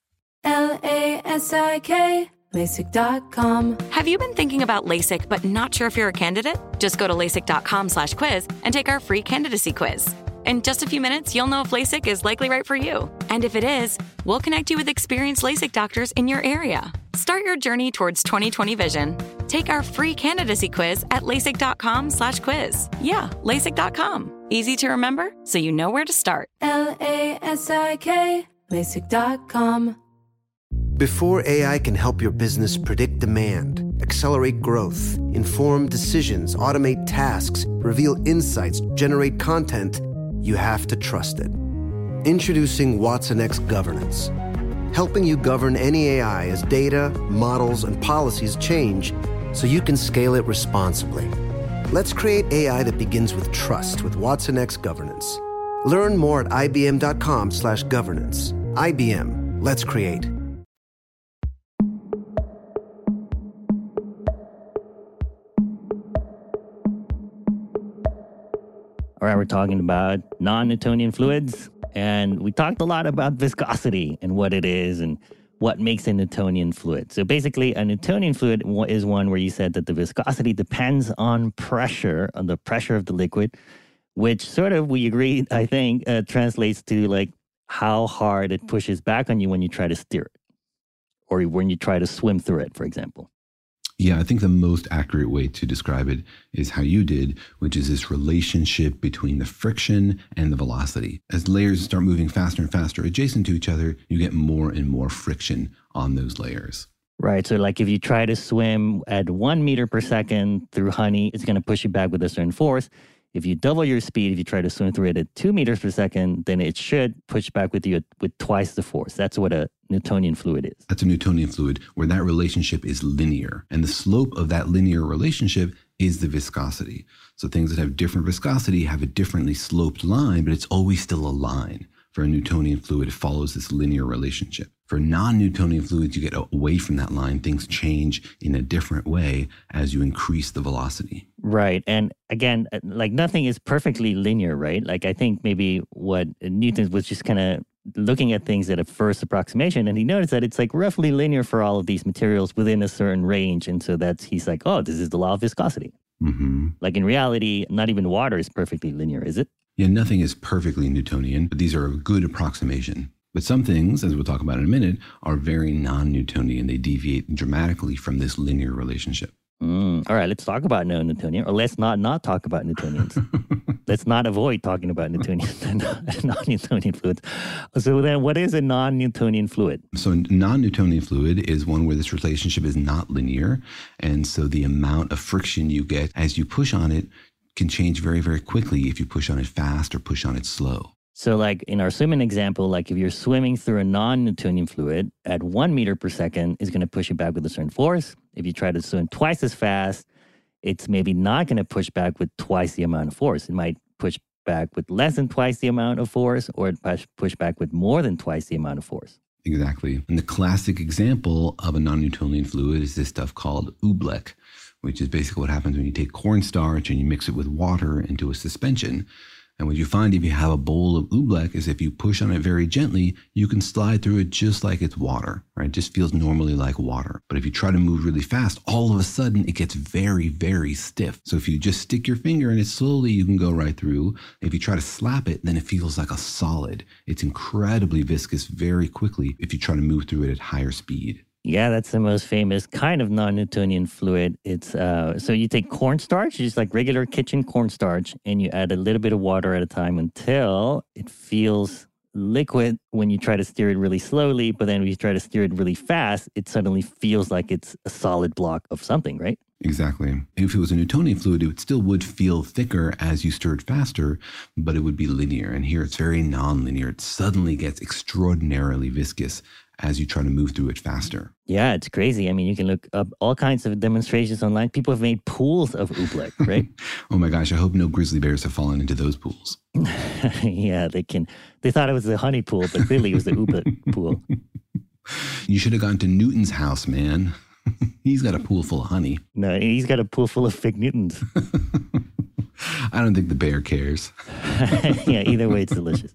LASIK. LASIK.com. Have you been thinking about LASIK but not sure if you're a candidate? Just go to LASIK.com/quiz and take our free candidacy quiz. In just a few minutes, you'll know if LASIK is likely right for you. And if it is, we'll connect you with experienced LASIK doctors in your area. Start your journey towards 20/20 vision. Take our free candidacy quiz at LASIK.com/quiz. Yeah, LASIK.com. Easy to remember, so you know where to start. LASIK. LASIK.com. Before AI can help your business predict demand, accelerate growth, inform decisions, automate tasks, reveal insights, generate content, you have to trust it. Introducing watsonx Governance, helping you govern any AI as data, models, and policies change so you can scale it responsibly. Let's create AI that begins with trust with watsonx Governance. Learn more at ibm.com/governance. IBM, let's create. All right, we're talking about non-Newtonian fluids, and we talked a lot about viscosity and what it is and what makes a Newtonian fluid. So basically, a Newtonian fluid is one where you said that the viscosity depends on pressure, on the pressure of the liquid, which sort of, we agreed, I think, translates to like how hard it pushes back on you when you try to steer it, or when you try to swim through it, for example. Yeah, I think the most accurate way to describe it is how you did, which is this relationship between the friction and the velocity. As layers start moving faster and faster adjacent to each other, you get more and more friction on those layers. Right. So like if you try to swim at 1 meter per second through honey, it's going to push you back with a certain force. If you double your speed, if you try to swim through it at 2 meters per second, then it should push back with you with twice the force. That's what a Newtonian fluid is. That's a Newtonian fluid where that relationship is linear. And the slope of that linear relationship is the viscosity. So things that have different viscosity have a differently sloped line, but it's always still a line. For a Newtonian fluid, it follows this linear relationship. For non-Newtonian fluids, you get away from that line. Things change in a different way as you increase the velocity. Right. And again, like nothing is perfectly linear, right? Like I think maybe what Newton was just kind of looking at things at a first approximation, and he noticed that it's like roughly linear for all of these materials within a certain range. And so he's like, oh, this is the law of viscosity. Mm-hmm. Like in reality, not even water is perfectly linear, is it? Yeah, nothing is perfectly Newtonian, but these are a good approximation. But some things, as we'll talk about in a minute, are very non-Newtonian. They deviate dramatically from this linear relationship. All right, let's talk about non-Newtonian, or let's not talk about Newtonians. Let's not avoid talking about Newtonian and non-Newtonian fluids. So then what is a non-Newtonian fluid? So a non-Newtonian fluid is one where this relationship is not linear. And so the amount of friction you get as you push on it can change very, very quickly if you push on it fast or push on it slow. So like in our swimming example, like if you're swimming through a non-Newtonian fluid at 1 meter per second, it's going to push you back with a certain force. If you try to swim twice as fast, it's maybe not going to push back with twice the amount of force. It might push back with less than twice the amount of force, or it push back with more than twice the amount of force. Exactly. And the classic example of a non-Newtonian fluid is this stuff called oobleck, which is basically what happens when you take cornstarch and you mix it with water into a suspension. And what you find if you have a bowl of oobleck is if you push on it very gently, you can slide through it just like it's water, right? It just feels normally like water. But if you try to move really fast, all of a sudden it gets very, very stiff. So if you just stick your finger in it slowly, you can go right through. If you try to slap it, then it feels like a solid. It's incredibly viscous very quickly if you try to move through it at higher speed. Yeah, that's the most famous kind of non-Newtonian fluid. It's so you take cornstarch, just like regular kitchen cornstarch, and you add a little bit of water at a time until it feels liquid when you try to steer it really slowly. But then when you try to steer it really fast, it suddenly feels like it's a solid block of something, right? Exactly. If it was a Newtonian fluid, it still would feel thicker as you stirred faster, but it would be linear. And here it's very non-linear. It suddenly gets extraordinarily viscous as you try to move through it faster. Yeah, it's crazy. I mean, you can look up all kinds of demonstrations online. People have made pools of oobleck, right? Oh my gosh, I hope no grizzly bears have fallen into those pools. Yeah, they can. They thought it was the honey pool, but really it was the oobleck pool. You should have gone to Newton's house, man. He's got a pool full of honey. No, he's got a pool full of fig Newtons. I don't think the bear cares. Yeah, either way, it's delicious.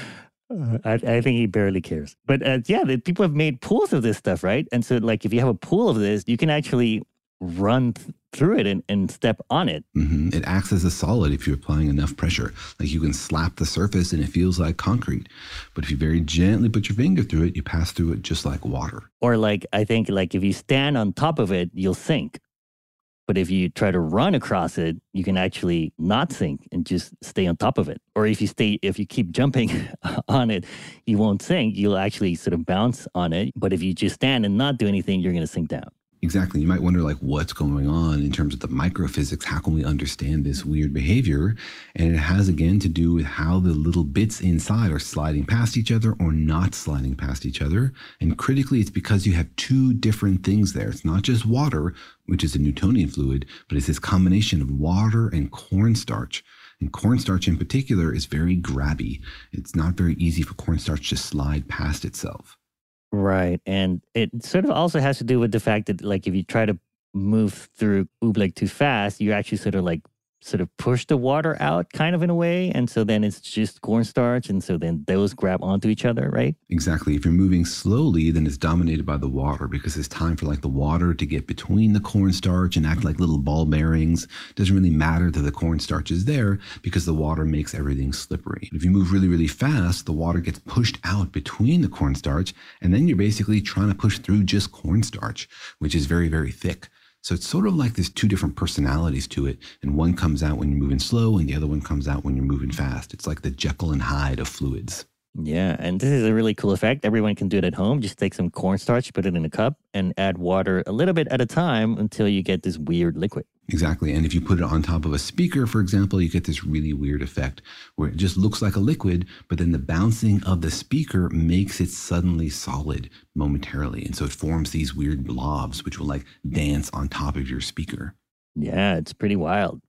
I think he barely cares. But yeah, people have made pools of this stuff, right? And so like if you have a pool of this, you can actually run through it and step on it. Mm-hmm. It acts as a solid if you're applying enough pressure. Like you can slap the surface and it feels like concrete. But if you very gently put your finger through it, you pass through it just like water. Or like, I think like if you stand on top of it, you'll sink. But if you try to run across it, you can actually not sink and just stay on top of it. Or if you keep jumping on it, you won't sink. You'll actually sort of bounce on it. But if you just stand and not do anything, you're going to sink down. Exactly. You might wonder, like, what's going on in terms of the microphysics? How can we understand this weird behavior? And it has, again, to do with how the little bits inside are sliding past each other or not sliding past each other. And critically, it's because you have two different things there. It's not just water, which is a Newtonian fluid, but it's this combination of water and cornstarch. And cornstarch in particular is very grabby. It's not very easy for cornstarch to slide past itself. Right. And it sort of also has to do with the fact that, like, if you try to move through oobleck too fast, you actually sort of push the water out kind of in a way. And so then it's just cornstarch. And so then those grab onto each other, right? Exactly. If you're moving slowly, then it's dominated by the water because it's time for like the water to get between the cornstarch and act like little ball bearings. It doesn't really matter that the cornstarch is there because the water makes everything slippery. If you move really, really fast, the water gets pushed out between the cornstarch. And then you're basically trying to push through just cornstarch, which is very, very thick. So it's sort of like there's two different personalities to it. And one comes out when you're moving slow and the other one comes out when you're moving fast. It's like the Jekyll and Hyde of fluids. Yeah. And this is a really cool effect. Everyone can do it at home. Just take some cornstarch, put it in a cup and add water a little bit at a time until you get this weird liquid. Exactly. And if you put it on top of a speaker, for example, you get this really weird effect where it just looks like a liquid, but then the bouncing of the speaker makes it suddenly solid momentarily. And so it forms these weird blobs, which will like dance on top of your speaker. Yeah, it's pretty wild.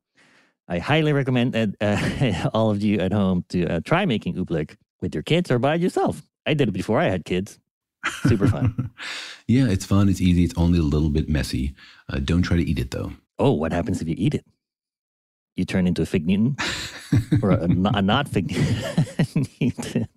I highly recommend that all of you at home to try making oobleck with your kids or by yourself. I did it before I had kids. Super fun. Yeah, it's fun. It's easy. It's only a little bit messy. Don't try to eat it, though. Oh, what happens if you eat it? You turn into a fig Newton? Or a not fig Newton?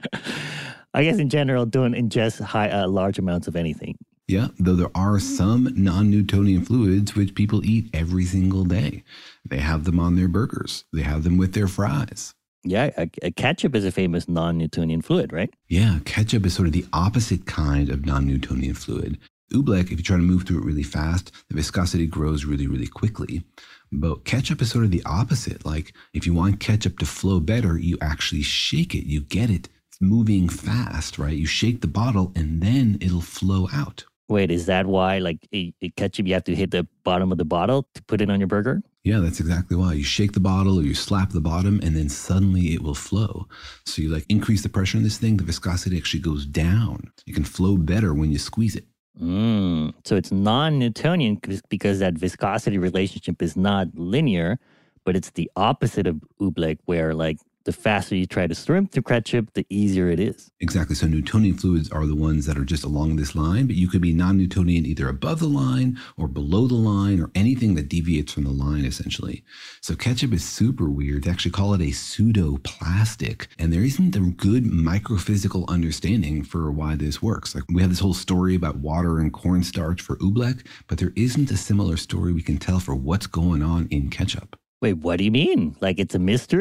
I guess in general, don't ingest large amounts of anything. Yeah, though there are some non-Newtonian fluids which people eat every single day. They have them on their burgers. They have them with their fries. Yeah, ketchup is a famous non-Newtonian fluid, right? Yeah, ketchup is sort of the opposite kind of non-Newtonian fluid. Oobleck, if you try to move through it really fast, the viscosity grows really, really quickly. But ketchup is sort of the opposite. Like if you want ketchup to flow better, you actually shake it. You get it moving fast, right? You shake the bottle and then it'll flow out. Wait, is that why, like, a ketchup, you have to hit the bottom of the bottle to put it on your burger? Yeah, that's exactly why. You shake the bottle or you slap the bottom and then suddenly it will flow. So you like increase the pressure on this thing, the viscosity actually goes down. You can flow better when you squeeze it. So it's non-Newtonian because that viscosity relationship is not linear, but it's the opposite of oobleck where like the faster you try to swim through ketchup, the easier it is. Exactly. So Newtonian fluids are the ones that are just along this line, but you could be non-Newtonian either above the line or below the line or anything that deviates from the line, essentially. So ketchup is super weird. They actually call it a pseudo-plastic, and there isn't a good microphysical understanding for why this works. Like we have this whole story about water and cornstarch for oobleck, but there isn't a similar story we can tell for what's going on in ketchup. Wait, what do you mean? Like it's a mystery?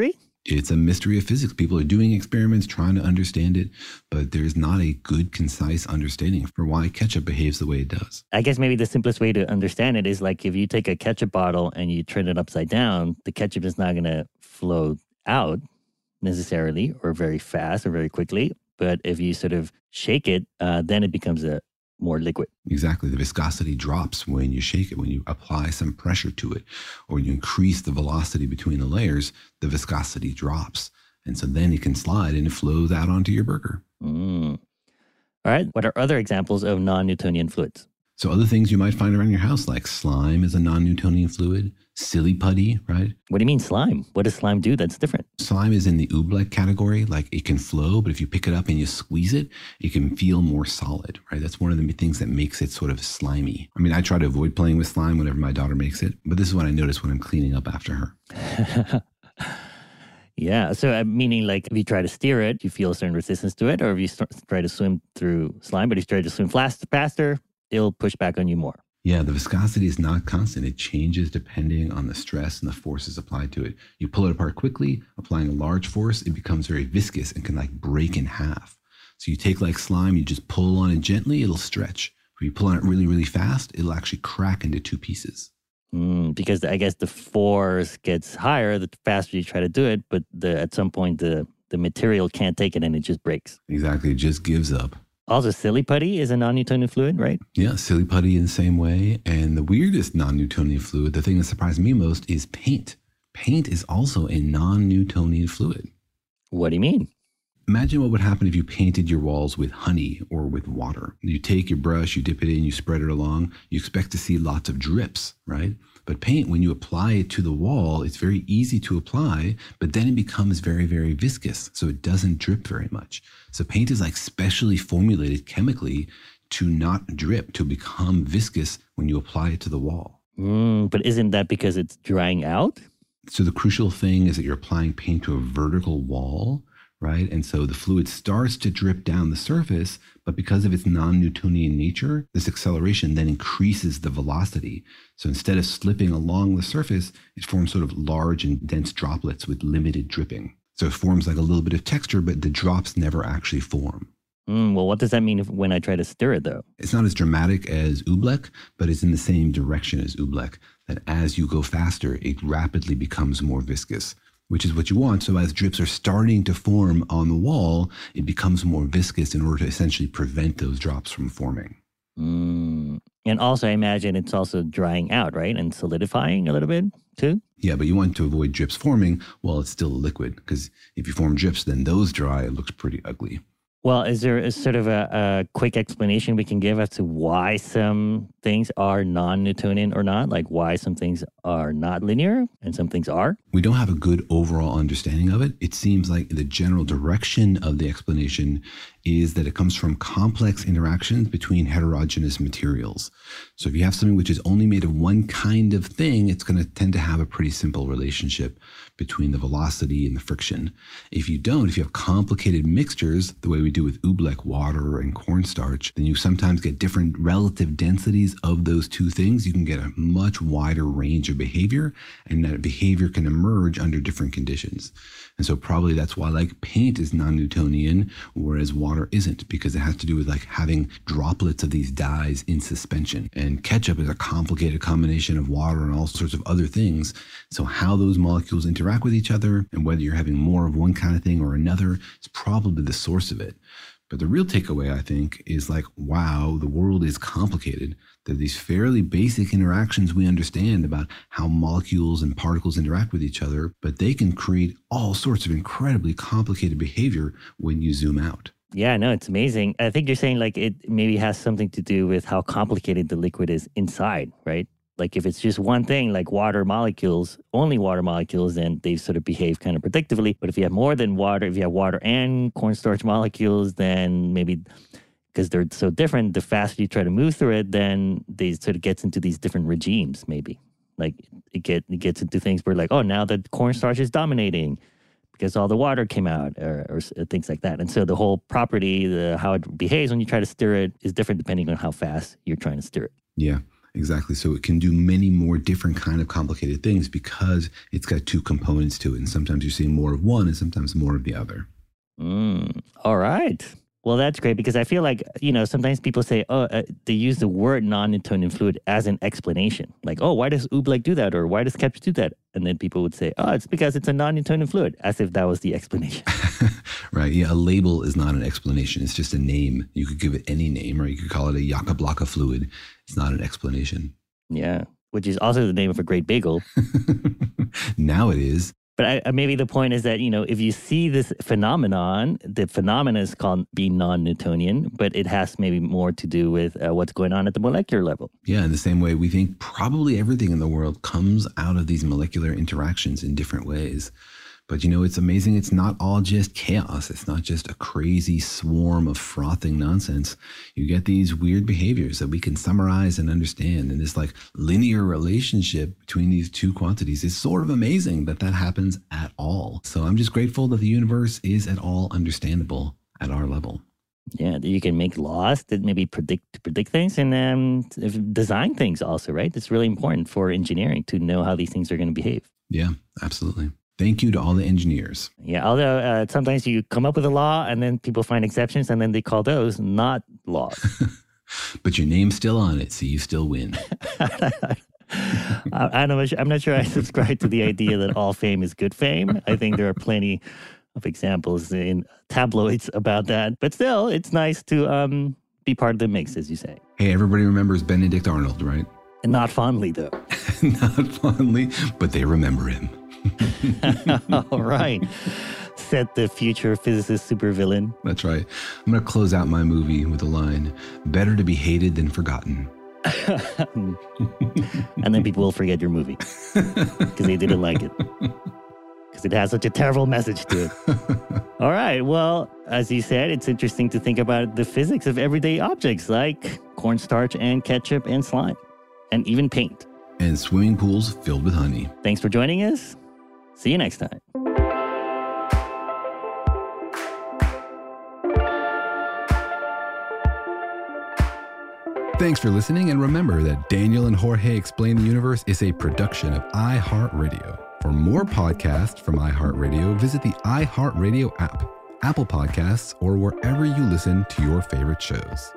It's a mystery of physics. People are doing experiments, trying to understand it, but there's not a good, concise understanding for why ketchup behaves the way it does. I guess maybe the simplest way to understand it is like if you take a ketchup bottle and you turn it upside down, the ketchup is not going to flow out necessarily or very fast or very quickly. But if you sort of shake it, then it becomes a more liquid. Exactly. The viscosity drops when you shake it, when you apply some pressure to it, or you increase the velocity between the layers, the viscosity drops. And so then it can slide and it flows out onto your burger. All right. What are other examples of non-Newtonian fluids? So other things you might find around your house, like slime is a non-Newtonian fluid, silly putty, right? What do you mean slime? What does slime do that's different? Slime is in the oobleck category. Like it can flow, but if you pick it up and you squeeze it, it can feel more solid, right? That's one of the things that makes it sort of slimy. I mean, I try to avoid playing with slime whenever my daughter makes it, but this is what I notice when I'm cleaning up after her. Yeah. So meaning like if you try to steer it, you feel a certain resistance to it, or if you try to swim through slime, but if you try to swim faster, it'll push back on you more. Yeah, the viscosity is not constant. It changes depending on the stress and the forces applied to it. You pull it apart quickly, applying a large force, it becomes very viscous and can like break in half. So you take like slime, you just pull on it gently, it'll stretch. If you pull on it really, really fast, it'll actually crack into two pieces. Because I guess the force gets higher the faster you try to do it, but at some point the material can't take it and it just breaks. Exactly, it just gives up. Also, silly putty is a non-Newtonian fluid, right? Yeah, silly putty in the same way. And the weirdest non-Newtonian fluid, the thing that surprised me most, is paint. Paint is also a non-Newtonian fluid. What do you mean? Imagine what would happen if you painted your walls with honey or with water. You take your brush, you dip it in, you spread it along. You expect to see lots of drips, right? But paint, when you apply it to the wall, it's very easy to apply, but then it becomes very, very viscous. So it doesn't drip very much. So paint is like specially formulated chemically to not drip, to become viscous when you apply it to the wall. But isn't that because it's drying out? So the crucial thing is that you're applying paint to a vertical wall, right? And so the fluid starts to drip down the surface, but because of its non-Newtonian nature, this acceleration then increases the velocity. So instead of slipping along the surface, it forms sort of large and dense droplets with limited dripping. So it forms like a little bit of texture, but the drops never actually form. Well, what does that mean when I try to stir it, though? It's not as dramatic as oobleck, but it's in the same direction as oobleck, that as you go faster, it rapidly becomes more viscous, which is what you want. So as drips are starting to form on the wall, it becomes more viscous in order to essentially prevent those drops from forming. And also, I imagine it's also drying out, right? And solidifying a little bit, too? Yeah, but you want to avoid drips forming while it's still a liquid, because if you form drips, then those dry, it looks pretty ugly. Well, is there a sort of a quick explanation we can give as to why some things are non-Newtonian or not? Like why some things are not linear and some things are? We don't have a good overall understanding of it. It seems like the general direction of the explanation is that it comes from complex interactions between heterogeneous materials. So if you have something which is only made of one kind of thing, it's going to tend to have a pretty simple relationship between the velocity and the friction. If you don't, if you have complicated mixtures, the way we do with oobleck, water and cornstarch, then you sometimes get different relative densities of those two things. You can get a much wider range of behavior, and that behavior can emerge under different conditions. And so probably that's why like paint is non-Newtonian, whereas water isn't, because it has to do with like having droplets of these dyes in suspension. And ketchup is a complicated combination of water and all sorts of other things. So how those molecules interact with each other and whether you're having more of one kind of thing or another is probably the source of it. But the real takeaway, I think, is like, wow, the world is complicated. There are these fairly basic interactions we understand about how molecules and particles interact with each other, but they can create all sorts of incredibly complicated behavior when you zoom out. Yeah, no, it's amazing. I think you're saying like it maybe has something to do with how complicated the liquid is inside, right? Like if it's just one thing, like water molecules, only water molecules, then they sort of behave kind of predictably. But if you have more than water, if you have water and cornstarch molecules, then maybe because they're so different, the faster you try to move through it, then they sort of gets into these different regimes, maybe. Like it gets into things where like, oh, now the cornstarch is dominating because all the water came out or things like that. And so the whole property, how it behaves when you try to stir it is different depending on how fast you're trying to stir it. Yeah. Exactly. So it can do many more different kind of complicated things because it's got two components to it. And sometimes you're seeing more of one and sometimes more of the other. All right. Well, that's great because I feel like, sometimes people say, they use the word non-Newtonian fluid as an explanation. Like, why does Oobleck do that? Or why does Kepler do that? And then people would say, it's because it's a non-Newtonian fluid, as if that was the explanation. Right. Yeah. A label is not an explanation. It's just a name. You could give it any name, or you could call it a Yucca Blocka fluid. It's not an explanation. Yeah. Which is also the name of a great bagel. Now it is. But maybe the point is that, if you see this phenomenon, the phenomenon is called being non-Newtonian, but it has maybe more to do with what's going on at the molecular level. Yeah, in the same way, we think probably everything in the world comes out of these molecular interactions in different ways. But, it's amazing. It's not all just chaos. It's not just a crazy swarm of frothing nonsense. You get these weird behaviors that we can summarize and understand. And this linear relationship between these two quantities is sort of amazing that happens at all. So I'm just grateful that the universe is at all understandable at our level. Yeah, you can make laws that maybe predict things and design things also, right? It's really important for engineering to know how these things are going to behave. Yeah, absolutely. Thank you to all the engineers. Yeah, although sometimes you come up with a law and then people find exceptions and then they call those not laws. But your name's still on it, so you still win. I'm not sure I subscribe to the idea that all fame is good fame. I think there are plenty of examples in tabloids about that. But still, it's nice to be part of the mix, as you say. Hey, everybody remembers Benedict Arnold, right? And not fondly, though. Not fondly, but they remember him. All right. Said the future physicist supervillain. That's right. I'm going to close out my movie with a line, better to be hated than forgotten. And then people will forget your movie because they didn't like it. Because it has such a terrible message to it. All right. Well, as you said, it's interesting to think about the physics of everyday objects like cornstarch and ketchup and slime and even paint. And swimming pools filled with honey. Thanks for joining us. See you next time. Thanks for listening, and remember that Daniel and Jorge Explain the Universe is a production of iHeartRadio. For more podcasts from iHeartRadio, visit the iHeartRadio app, Apple Podcasts, or wherever you listen to your favorite shows.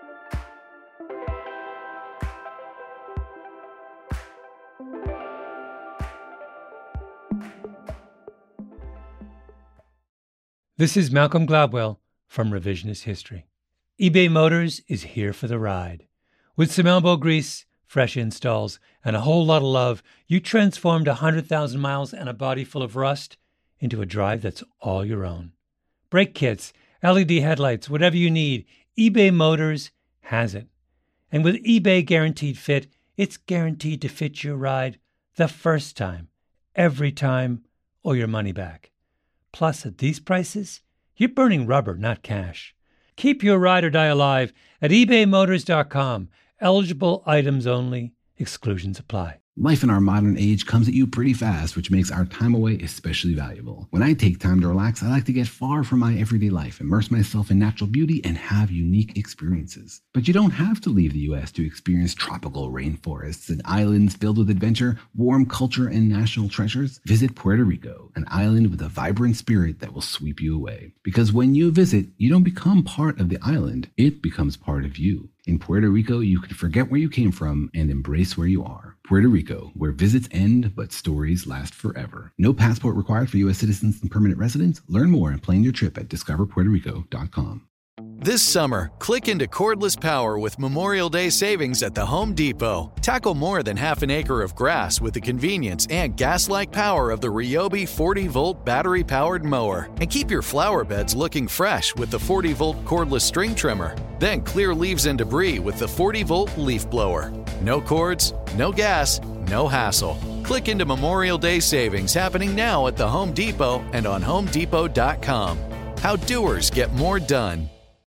This is Malcolm Gladwell from Revisionist History. eBay Motors is here for the ride. With some elbow grease, fresh installs, and a whole lot of love, you transformed 100,000 miles and a body full of rust into a drive that's all your own. Brake kits, LED headlights, whatever you need, eBay Motors has it. And with eBay Guaranteed Fit, it's guaranteed to fit your ride the first time, every time, or your money back. Plus, at these prices, you're burning rubber, not cash. Keep your ride or die alive at ebaymotors.com. Eligible items only. Exclusions apply. Life in our modern age comes at you pretty fast, which makes our time away especially valuable. When I take time to relax, I like to get far from my everyday life, immerse myself in natural beauty, and have unique experiences. But you don't have to leave the U.S. to experience tropical rainforests and islands filled with adventure, warm culture, and national treasures. Visit Puerto Rico, an island with a vibrant spirit that will sweep you away. Because when you visit, you don't become part of the island, it becomes part of you. In Puerto Rico, you can forget where you came from and embrace where you are. Puerto Rico, where visits end, but stories last forever. No passport required for U.S. citizens and permanent residents. Learn more and plan your trip at discoverpuertorico.com. This summer, click into cordless power with Memorial Day savings at the Home Depot. Tackle more than half an acre of grass with the convenience and gas-like power of the Ryobi 40-volt battery-powered mower. And keep your flower beds looking fresh with the 40-volt cordless string trimmer. Then clear leaves and debris with the 40-volt leaf blower. No cords, no gas, no hassle. Click into Memorial Day savings happening now at the Home Depot and on HomeDepot.com. How doers get more done.